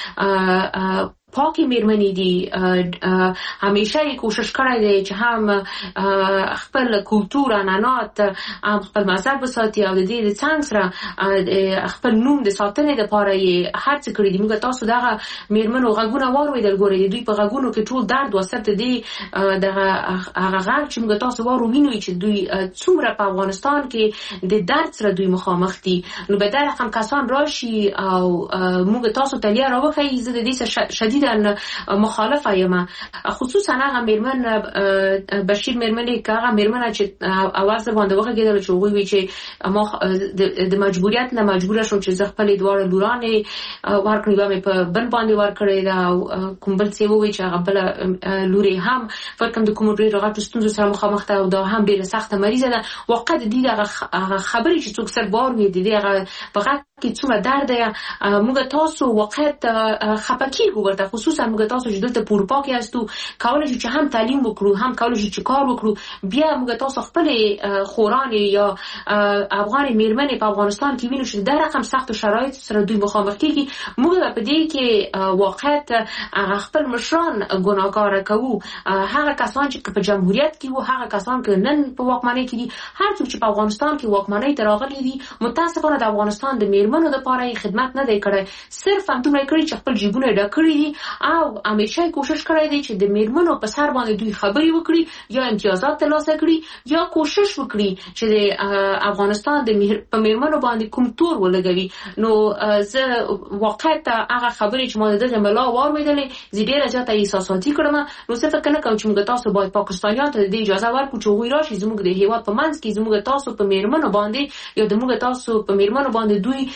Speaker 3: ډېر پاکی میرمنې دي. همیشه یې کوشش کړی دی چې هم خپل کلتور عنعنات هم خپل مذهب وساتي او د دې د څنګ سره خپل نوم د ساتنې دپاره یې هر څه کړي دي. موږ تاسو دغه میرمنو غږونه واورېدل. ګورئ د دوی په غږونو کې ټول درد و صرف د دې دغه هغه غږ چې موږ تاسو وینئ چې دوی څومره په افغانستان کې د درد سره دوی مخامخ دي. نو به دا رقم کسان راشي او موږ تاسو ته لیا راوښیي. زه د دې شدید مخالفه یم. خصوصا هغه میرمن بشیر میرمنې که هغه میرمنه چې اول ځل باندې وغږېدله چې هغوی وی چې ما د مجبوریت نه مجبوره شوم چې زه خپلې دواړه لورانې ورکړم. یوه مې په بل باندې ورکړې ده او کوم بل څه ووایي چې هغه بله لور یې هم فکر کوم د کومو ډېرو غټو ستونزو سره مخامخ ده او دا هم ډېره سخته مریضه ده. واقع د دې هغه خبرې چې څوک سر بار وي د دې هغه په غږ کې څومره درد دی. موږ تاسو واقعیت خفه کېږو ورته خصوصا موږ تاسو چې دلته په اروپا کې هستو کولی شو چې هم تعلیم وکړو هم کولی شو چې کار وکړو. بیا موږ تاسو خپلې خورانې یا افغانې میرمنې په افغانستان کې وینو چې دا رقم سختو شرایطو سره دوی مخامخ کېږي. موږ به په دې کې واقعیت هغه خپل مشران ګناهکاره کوو. هغه کسان چې په جمهوریت کې وو هغه کسان که نن په واکمنۍ کې دي هر څوک چې په افغانستان کې واکمنۍ ته راغلي دي متاسفانه د افغانستان د میرمنو دپاره یې خدمت نه دی کړی. صرف همدومره یې کړي چې خپل جیبونه یې ډک کړي دي او همیشه کوشش کړی دی چې د میرمنو په سر باندې دوی خبرې وکړي یا امتیازات ترلاسه کړي یا کوشش وکړي چې د افغانستان په میرمنو باندې کوم تور ولګوي. نو زه واقعیت هغه خبرې چې ما د دغې ملا واورېدلې زه ډېره زیاته احساساتي کړم. نو زه فکر نه کوم چې موږ تاسو باید پاکستانیانو ته د دې اجازه ورکړو چې هغوی راشي زموږ د هېواد په منځ کې زموږ تاسو په میرمنو باندې یا د موږ تاسو په میرمنو باندې دوی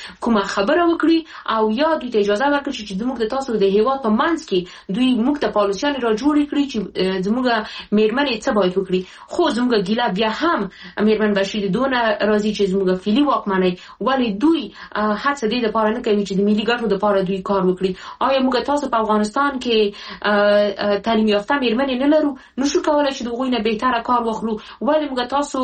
Speaker 3: کومه خبره وکړي او یا دوی ته اجازه ورکړي چې زموږ د تاسو د هیواد په منځ کې دوی موږ ته پالیسیان را جوړ کړي چې زموږ میرمنې څه باید وکړي. خو زموږ ګیله بیا هم میرمن بشیر دونه راځي چې زموږ فعلی واکمنۍ ولې دوی هڅه دې لپاره نه کوي چې د ملي ګټو لپاره دوی کار وکړي. آیا موږ تاسو په افغانستان کې تعلیم یافته میرمنې نه لرو؟ نشو کولای چې د هغوی نه بهتره کار واخلو؟ ولې موږ تاسو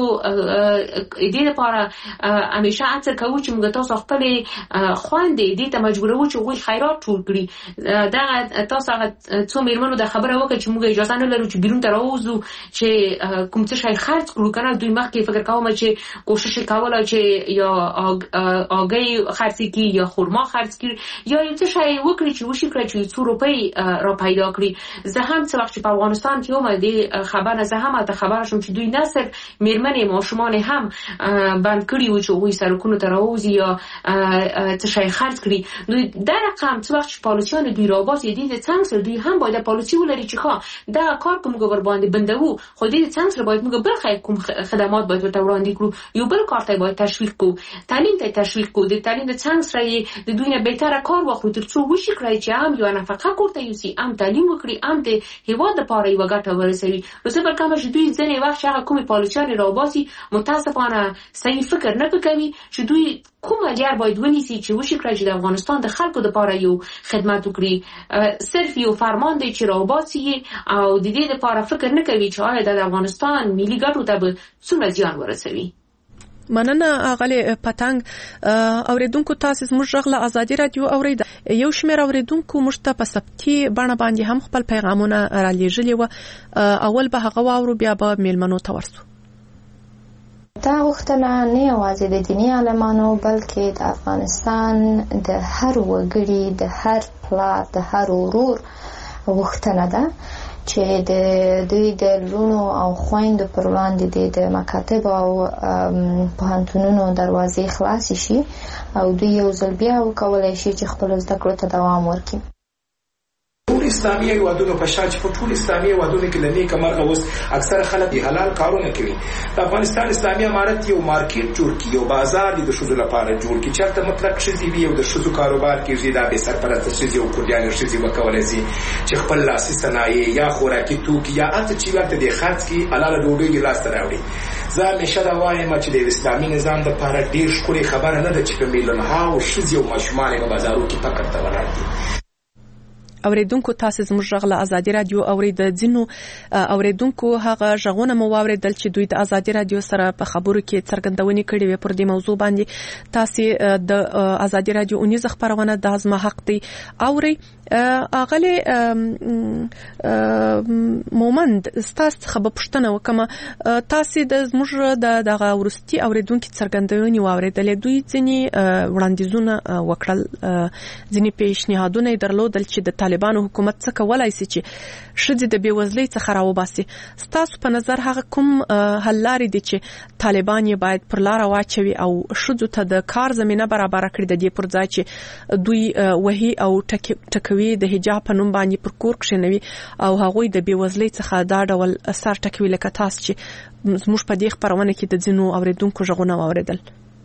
Speaker 3: دې لپاره همیشه هڅه کوو چې موږ تاسو خپل خويندې دې ته مجبورو چې هغوی خیرات ټول کړي؟ دا تاسو هغه څو میرمنو د خبره وکړه چې موږ اجازه نه لرو چې بیرون ته راوځو چې کوم څه شي خرڅ کړو کنه. دوی مخکې فکر کوم چې کوشش کوله چې یا اگې خرڅ کی یا خرما خرڅ کی یا یو څه شي وکړي چې وشي کړی چې 2 روپۍ را پیدا کړي. زه هم څه وخت په افغانستان کې ومه دې خبره زه هم ته خبره شوم چې دوی نه صرف میرمنې ماشومان هم بند کړي و چې وې سرکونو ته راوځي یا څه شي خرڅ کړي. دوی دا رقم څه وخت پالیسیان دوی راوباسي دي څنګه سره دوی هم باید پالیسی ولري چې ښه دا کار کوم ګور باندې بندو خو دې څنګه سره باید موږ بل کوم خدمات باید ورته وړاندې کړو. یو بل کار ته باید تشویق کو، تعلیم ته تشویق کو، د تعلیم د څنګه سره د دوی نه بهتره کار واخلو ترڅو وشي کړی چې هم یو نفقه کوته یوسي هم تعلیم وکړي هم د هیواد لپاره یو ګټه ورسوي. نو څه برکه چې دوی ځنې وخت هغه کومې پالیسیان راوباسي متاسفانه صحیح فکر نه کوي چې دوی کوم لار باید ونیسي چې وشي کړی چې د افغانستان د خلکو لپاره یو خدمت وکړي. صرف یو فرمان دی چې راوباسي او د دې لپاره فکر نه کوي چې آیا د افغانستان ملي ګټو ته به څومره زیان ورسوي.
Speaker 1: مننه اغلی پتنګ. اوریدونکو تاسو زموږ غږ له ازادي رادیو اورید. یو شمېر اوریدونکو موږ ته په سبتي بڼه باندې هم خپل پیغامونه را لېږلي و. اول به هغه واورو بیا به میلمنو ته ورسو.
Speaker 11: دا غوښتنه نه یوازې د دیني عالمانو بلکې د افغانستان د هر وګړي د هر پلار د هر ورور غوښتنه ده چې د دوی د لونو او خويندو پر وړاندې د مکاتب او پوهنتونونو دروازې خلاصې شي او دوی یو ځل بیا وکولای شي چې خپل زده کړو ته دوام ورکړي.
Speaker 12: اسلامي هیوادونو په شان چې په ټول اسلامي هیوادونو کې لنی کمر اوس اکثر خلک حلال کارونه کوي. د افغانستان اسلامي امارت یو مارکیټ جوړ کړي، یو بازار د شذو لپاره جوړ کړي چې تر مطلق شذي وي او د شذو کاروبار کې زیاده به سرپرست شذي او کوډیان شذي وکولای شي چې خپل لاسي صنایع یا خوراکي توکي یا اته چې ورته د خرڅ کی حلال ډوډۍ لاس ته راوړي. زه همیشه دا وایم چې د اسلامي نظام لپاره ډیر ښکلي خبره نه ده چې په میلیونها او شذي او ماشومان په بازارو کې پکړ ته ولاړ دي.
Speaker 1: اوریدونکو تاسو زموږ غږ له ازادي رادیو اورید. ځینو اوریدونکو هغه غږونه مو واوریدل چې دوی د ازادي رادیو سره په خبرو کې څرګندونې کړې وي پر دې موضوع باندې. تاسو د ازادي رادیو اونیز خبرونه د ازما حق دی اوري. اغلی مومند تاسو خبر پښتنه وکم تاسو د زموږ دغه ورستي اوریدونکو څرګندونې واوریدل. دوی ځینی وړاندیزونه وکړل، ځینی پیشنهادونه درلودل چې د طالبانو حکومت څخه کولای شي چې شذې د بیوزلۍ څخه راوباسي. ستاسو په نظر هغه کوم حل لارې دي چې طالبان یې باید پر لار واچوي او شذو ته د کار زمينه برابر کړي د دې پر ځای چې دوی وਹੀ او ټکوي د حجاب په نوم باندې پر کور کښنوي او هغوی د بیوزلۍ څخه دا ډول سر ټکوي لکه تاسو چې زموږ په دې خبرونه کې د ځینو اوریدونکو غږونه واوریدل.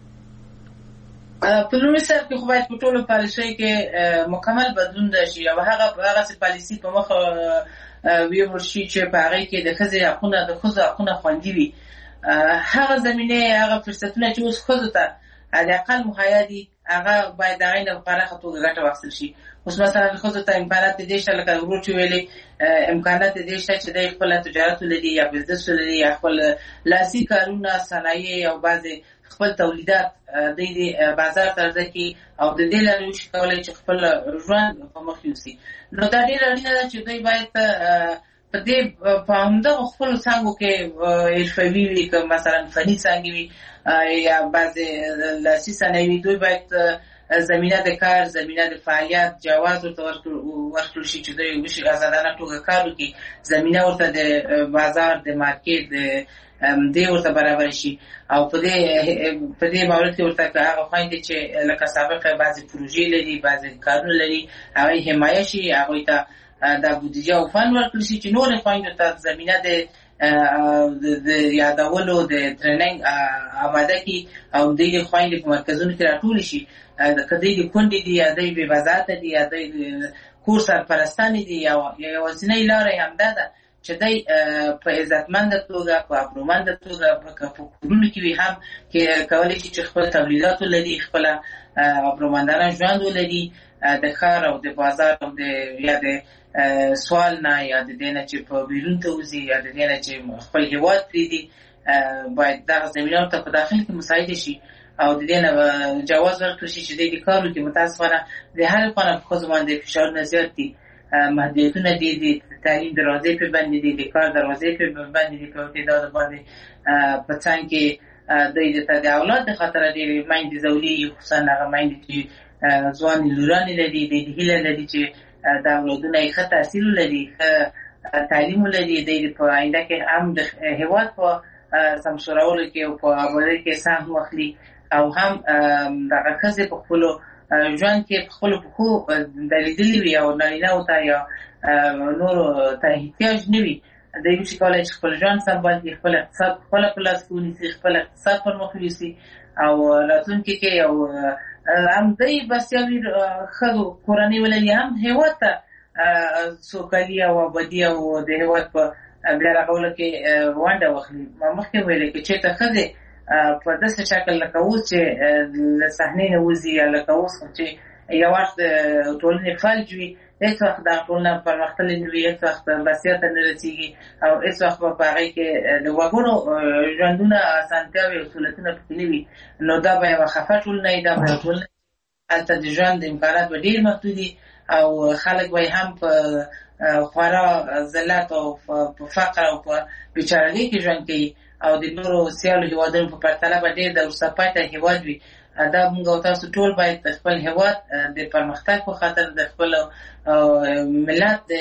Speaker 4: په لومړي سر کې خو باید په ټولو پالیسۍ کې مکمل بدلون راشي او هغه پالیسي په مخ ویول شي چې په هغه کې د ښځې حقونه خوندي وي. هغه زمینه هغه فرصتونه چې اوس ښځو ته د اقل مهیا دي هغه باید د عین پراخه توګه ګټه واخیستل شي. اوس مثلا ښځو ته امکانات دي شته لکه ورو چې ویلي امکانات دي شته چې د خپل تجارت ولري یا بزنس ولري یا خپل لاسي کارونه صنایع او بعضې خپل تولیدات د بازار ترځه کې او د دې لارې وشي کولای چې خپل ژوند په مخ یوسي. نو دا ډېره اړینه ده چې دوی باید په دې په همدغه خپلو څانګو کې حرفوي وي که مثلا فني څانګې وي یا بعضې لاسي صنایع وي. دوی باید زمینه د کار، زمینه د فعالیت جواز ورته ورکړل شي چې دوی وشي آزادانه توګه کار وکړي، زمینه ورته د بازار د مارکیټ دې ورته برابر شي او په دې مورد کې ورته هغه خويندې چې لکه سابقه بعضې پروژې لري، بعضې کارونه لري، هغه حمایه شي، هغوی ته د بودیجه او فند ورکړل شي چې نورې خویندو ته زمینه د د یادولو د ټریننګ آماده کی او د دې خويندې په مرکزونو کې راټول شي د کدی د کونډې دی یا د بې وزارت دی یا د کور سرپرستانې دی یا یوازینۍ لارې همدا ده چې دای په عزتمند توګه په ابرومند توګه په کورونو کې هم کې کولای شي چې خپل تولیدات ولري خپل ابرومندانه ژوند ولري د ښار او د بازار او د یا د سوال نه یا د دینه چې په بیرون ته وزي یا د دینه چې خپل هیواد پریدي باید دغه زمینو ته په داخل کې مساعد شي او د دینه جواز ورکړي چې د دې کارو کې متاسفانه د هر قانون په خصوص باندې فشار نه زیات دي محدودیتونه دي د تعلیم دروازې په باندې دي د کار دروازې په باندې دي په تعداد باندې په څنګه کې د اولاد د خاطر د مایندې زولي خصوصا هغه مایندې چې ځوان لورانې لري د هیله لري چې د اولادونو یې ښه تحصیل لري تعلیم لري د په آینده کې هم د هیواد په سمسورولو کې او په آبادۍ کې سهم واخلي او هم دغه ښځې په خپلو ژوند کې په خپلو پښو درېدلي وي او نارینهو ته یا نورو ته احتیاج نه وي دوی چې کولای شي خپل ژوند سمبال کړي خپل اقتصاد خپله په لاس کې ونیسي خپل اقتصاد پرمخ یوسي او راتلونکي کې یو هم دوی بسیاوي ښځو کورنۍ ولري هم هېواد ته سوکالي او ابادي او د هېواد په بیا رغولو کې ونډه واخلي ما مخکې ویلې که چېرته ښځې په داسې شکل لکه اوس چې له صحنې نه وځي یا لکه اوس چې یو وخت ټولنې فلج وي هیڅ وخت دغه ټولنه پرمختللې نه وي هیڅ وخت بسیط نه رسېږي او هیڅ وخت به په هغې کې د وګړو ژوندونه اسانتیاوې او سهولتونه پکې نه وي نو دا به یوه خفه ټولنه وي دا به یوه ټولنه هلته د ژوند امکانات به ډېر محدود وي او خلک به هم په خورا ذلت او په فقر او په بیچارګۍ کې ژوند کوي او د نورو سیالو هیوادونو په پرتله به ډېر د وروسته پاتې هیواد وي دا موږ او تاسو ټول باید د خپل هیواد د پرمختګ په خاطر د خپل ملت د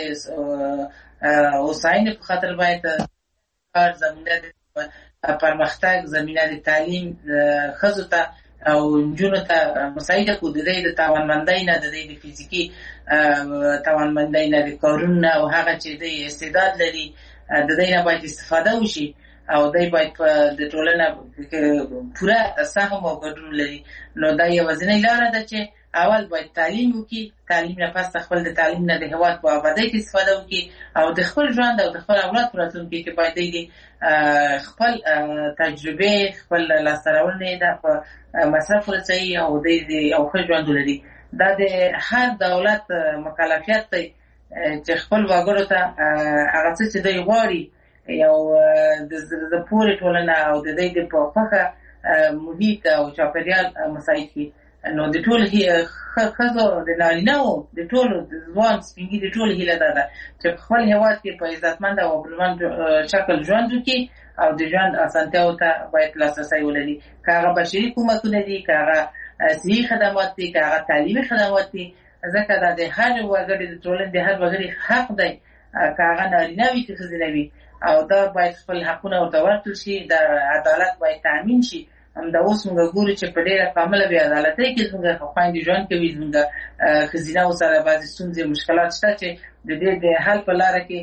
Speaker 4: هوساینې په خاطر باید کار زمینه د پرمختګ زمینه د تعلیم ښځو ته او نجونو ته مساعده کړو د دوی د توانمندۍ نه د دوی د فزیکي توانمندۍ نه د کارونو نه او هغه چې دوی استعداد لري د دوی نه باید استفاده وشي او دوی باید د ټولنه پوره سهم او ګډون لري نو دا یوازینۍ لاره ده چې اول باید تعلیم وکړي تعلیم نه پس خپل د تعلیم نه د هیواد په آبادۍ کې استفاده وکړي او د خپل ژوند او د خپل اولاد په راتلونکي کې باید دوی خپل تجربې خپل لاسته راوړنې د مصرف ورسوي او دوی یو ښه ژوند ولري دا د هر دولت مکلفیت دی چې خپل وګړو ته هغه څه چې دوی غواړي یو د پورې ټولنه او د دوی د په خوښه محیط او چاپېریال مساعد کړي نو د ټول ښځو د نارینهو د ټولو د ځوان سپین ږیري ټول هیله دا ده چې په خپل هېواد کې په عزتمند او ابرومند شکل ژوند وکړي او د ژوند اسانتیاوو ته باید لاسرسی ولري که هغه بشري کومکونه دي که هغه صحي خدمات دي که هغه تعلیمي خدمات دي ځکه دا د هر وګړي د ټولنې د هر وګړي حق دی که هغه نارینه وي که ښځینه وي او دا باید خپل حقونه ورته ورکړل شي د عدالت باید تامین شي همدا اوس موږ ګورو چې په ډېره کامله بې عدالتۍ کې زموږ خویندې ژوند کوي زموږ ښځینهو سره بعضې ستونزې مشکلات شته چې د دې د حل په لاره کې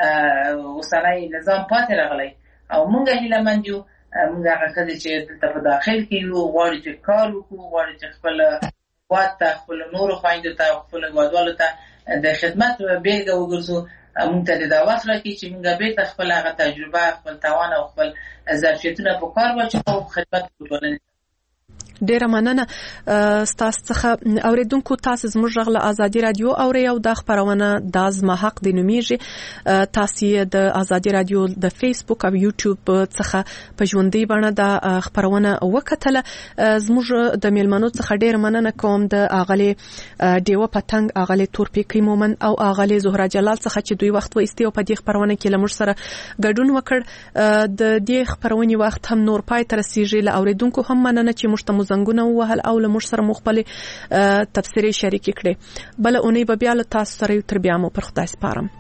Speaker 4: اوسنی نظام پاتې راغلی او موږ هیلهمند یو موږ هغه ښځې چې دلته په داخل کې یو غواړو چې کار وکړو غواړو چې خپل هېواد ته خپلو نورو خویندو ته خپلو هېوادوالو ته د خدمت بېلګه وګرځو موږ ته دا وخت راکړي چې موږ بېرته خپل هغه تجربه خپل توان او خپل ظرفیتونه په کار واچوو خدمت وکړو
Speaker 1: ډیره مننه ستاسو څخه اوریدونکو تاسو زموږ غږ له ازادي رادیو اوري او د خبرونه د ازما حق د نومیږي تاسو د ازادي رادیو د فیسبوک او یوټیوب څخه په ژوندۍ بڼه د خبرونه وکټله زموږ د میلمنو څخه ډیره مننه کوم د اغلی دیو پتنګ اغلی تورپیکی مومن او اغلی زهرا جلال څخه چې دوی وخت وایستي او په دې خبرونه کې لمر سره ګډون وکړ د دې خبرونې وخت هم نور پای تر سیږي له اوریدونکو هم مننه چې مشتمو زنګونه وهل او له موږ سره مخبل تفسیری شریک کړي بل اونۍ به بیا له تاسو سره تر بیا مو پر خدای سپارم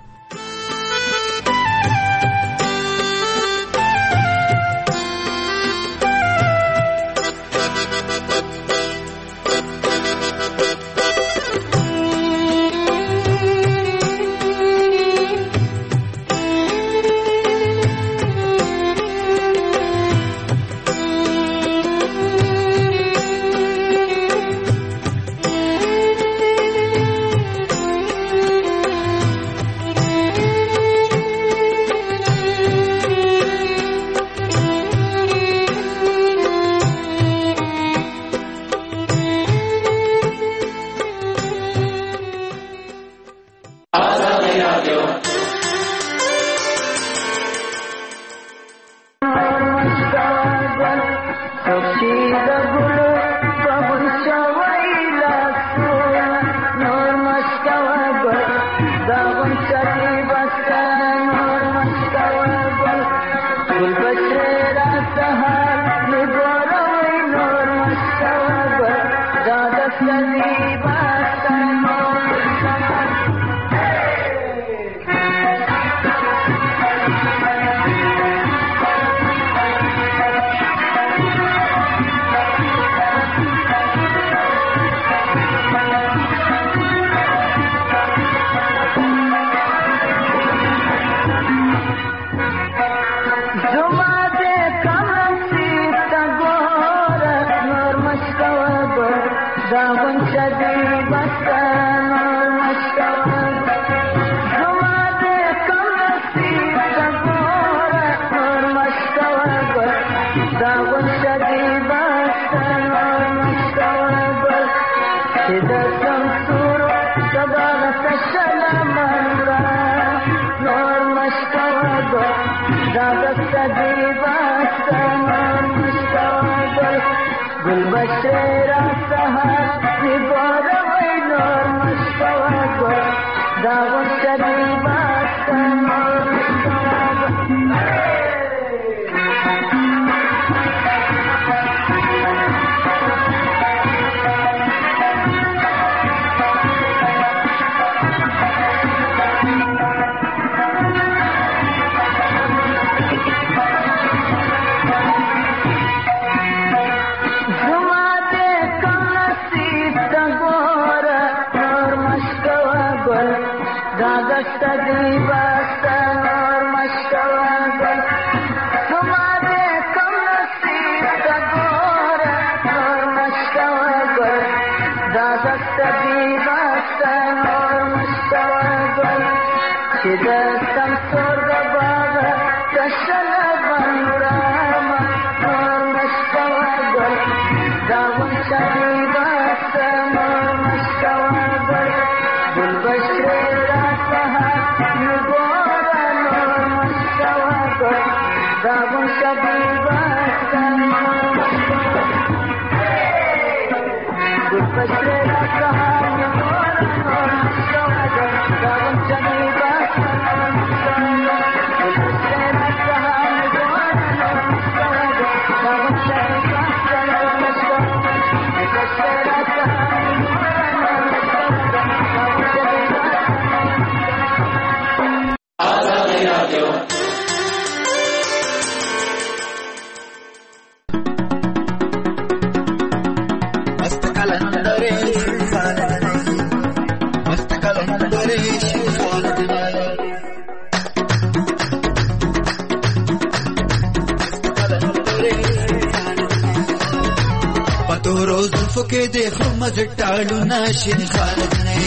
Speaker 13: شین خالد نه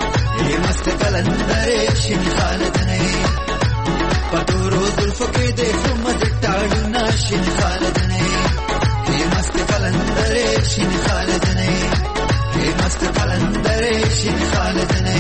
Speaker 13: ای مست کلندر شین خالد نه پتو روز الفقه ده خمد تاړو نا شین خالد نه ای مست کلندر شین خالد نه ای مست کلندر شین خالد نه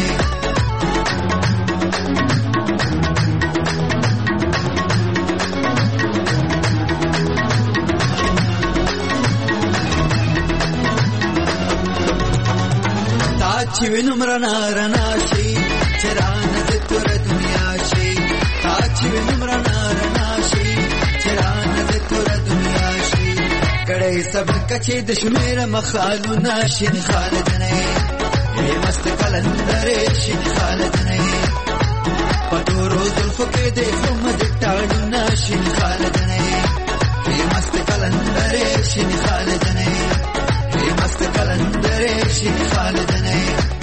Speaker 13: چې وینم رڼا شي چرانه د تور دنیا شي چې وینم رڼا شي چرانه د تور دنیا شي کړي سب کچې د شمیر مخالو ناشین خالد نه ای مست کلندر شین خالد نه پټو روز الفقه د خمد تاړو ناشین خالد نه ای مست کلندر شین خالد نه ای مست کلندر شین خالد نه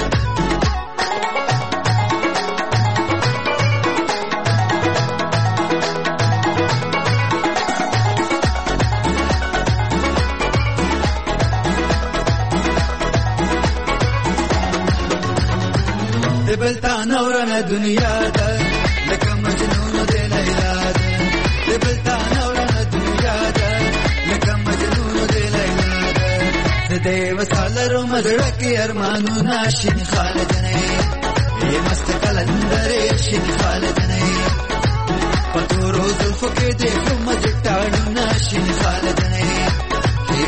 Speaker 13: بلتان اورنا دنیا ده لکه مجنون د لیلا ده بلتان اورنا دنیا ده لکه مجنون د لیلا ده د دې وسالرو مزړه کې ارمانو ناشین خالد نه ای مست کلندر شین خالد نه پتو روز الفقه دې کوم د تاړو ناشین خالد نه ای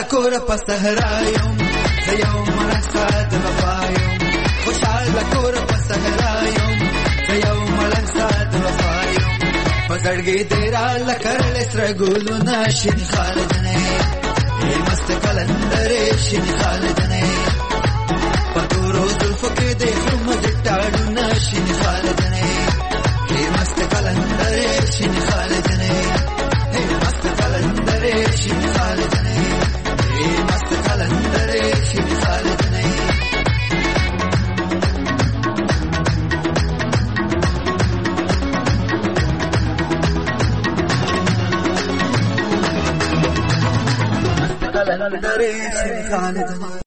Speaker 13: کور په صحرا یم زه یو مړه ستا د وفا یم خوشحاله کور په صحرا یم زه یو مړه ستا د وفا یم په زړګي دې راله سره ګلونه شین خالدنې مست کلندرې شین خالدنې په تورو زلفو کې دې خرم د ټاړونه شین خالدنې مست کلندرې شین خالدنې مست کلندرې شین خالدنې مست کلندرې شین خالدنې مست کلندرې شین خالدنې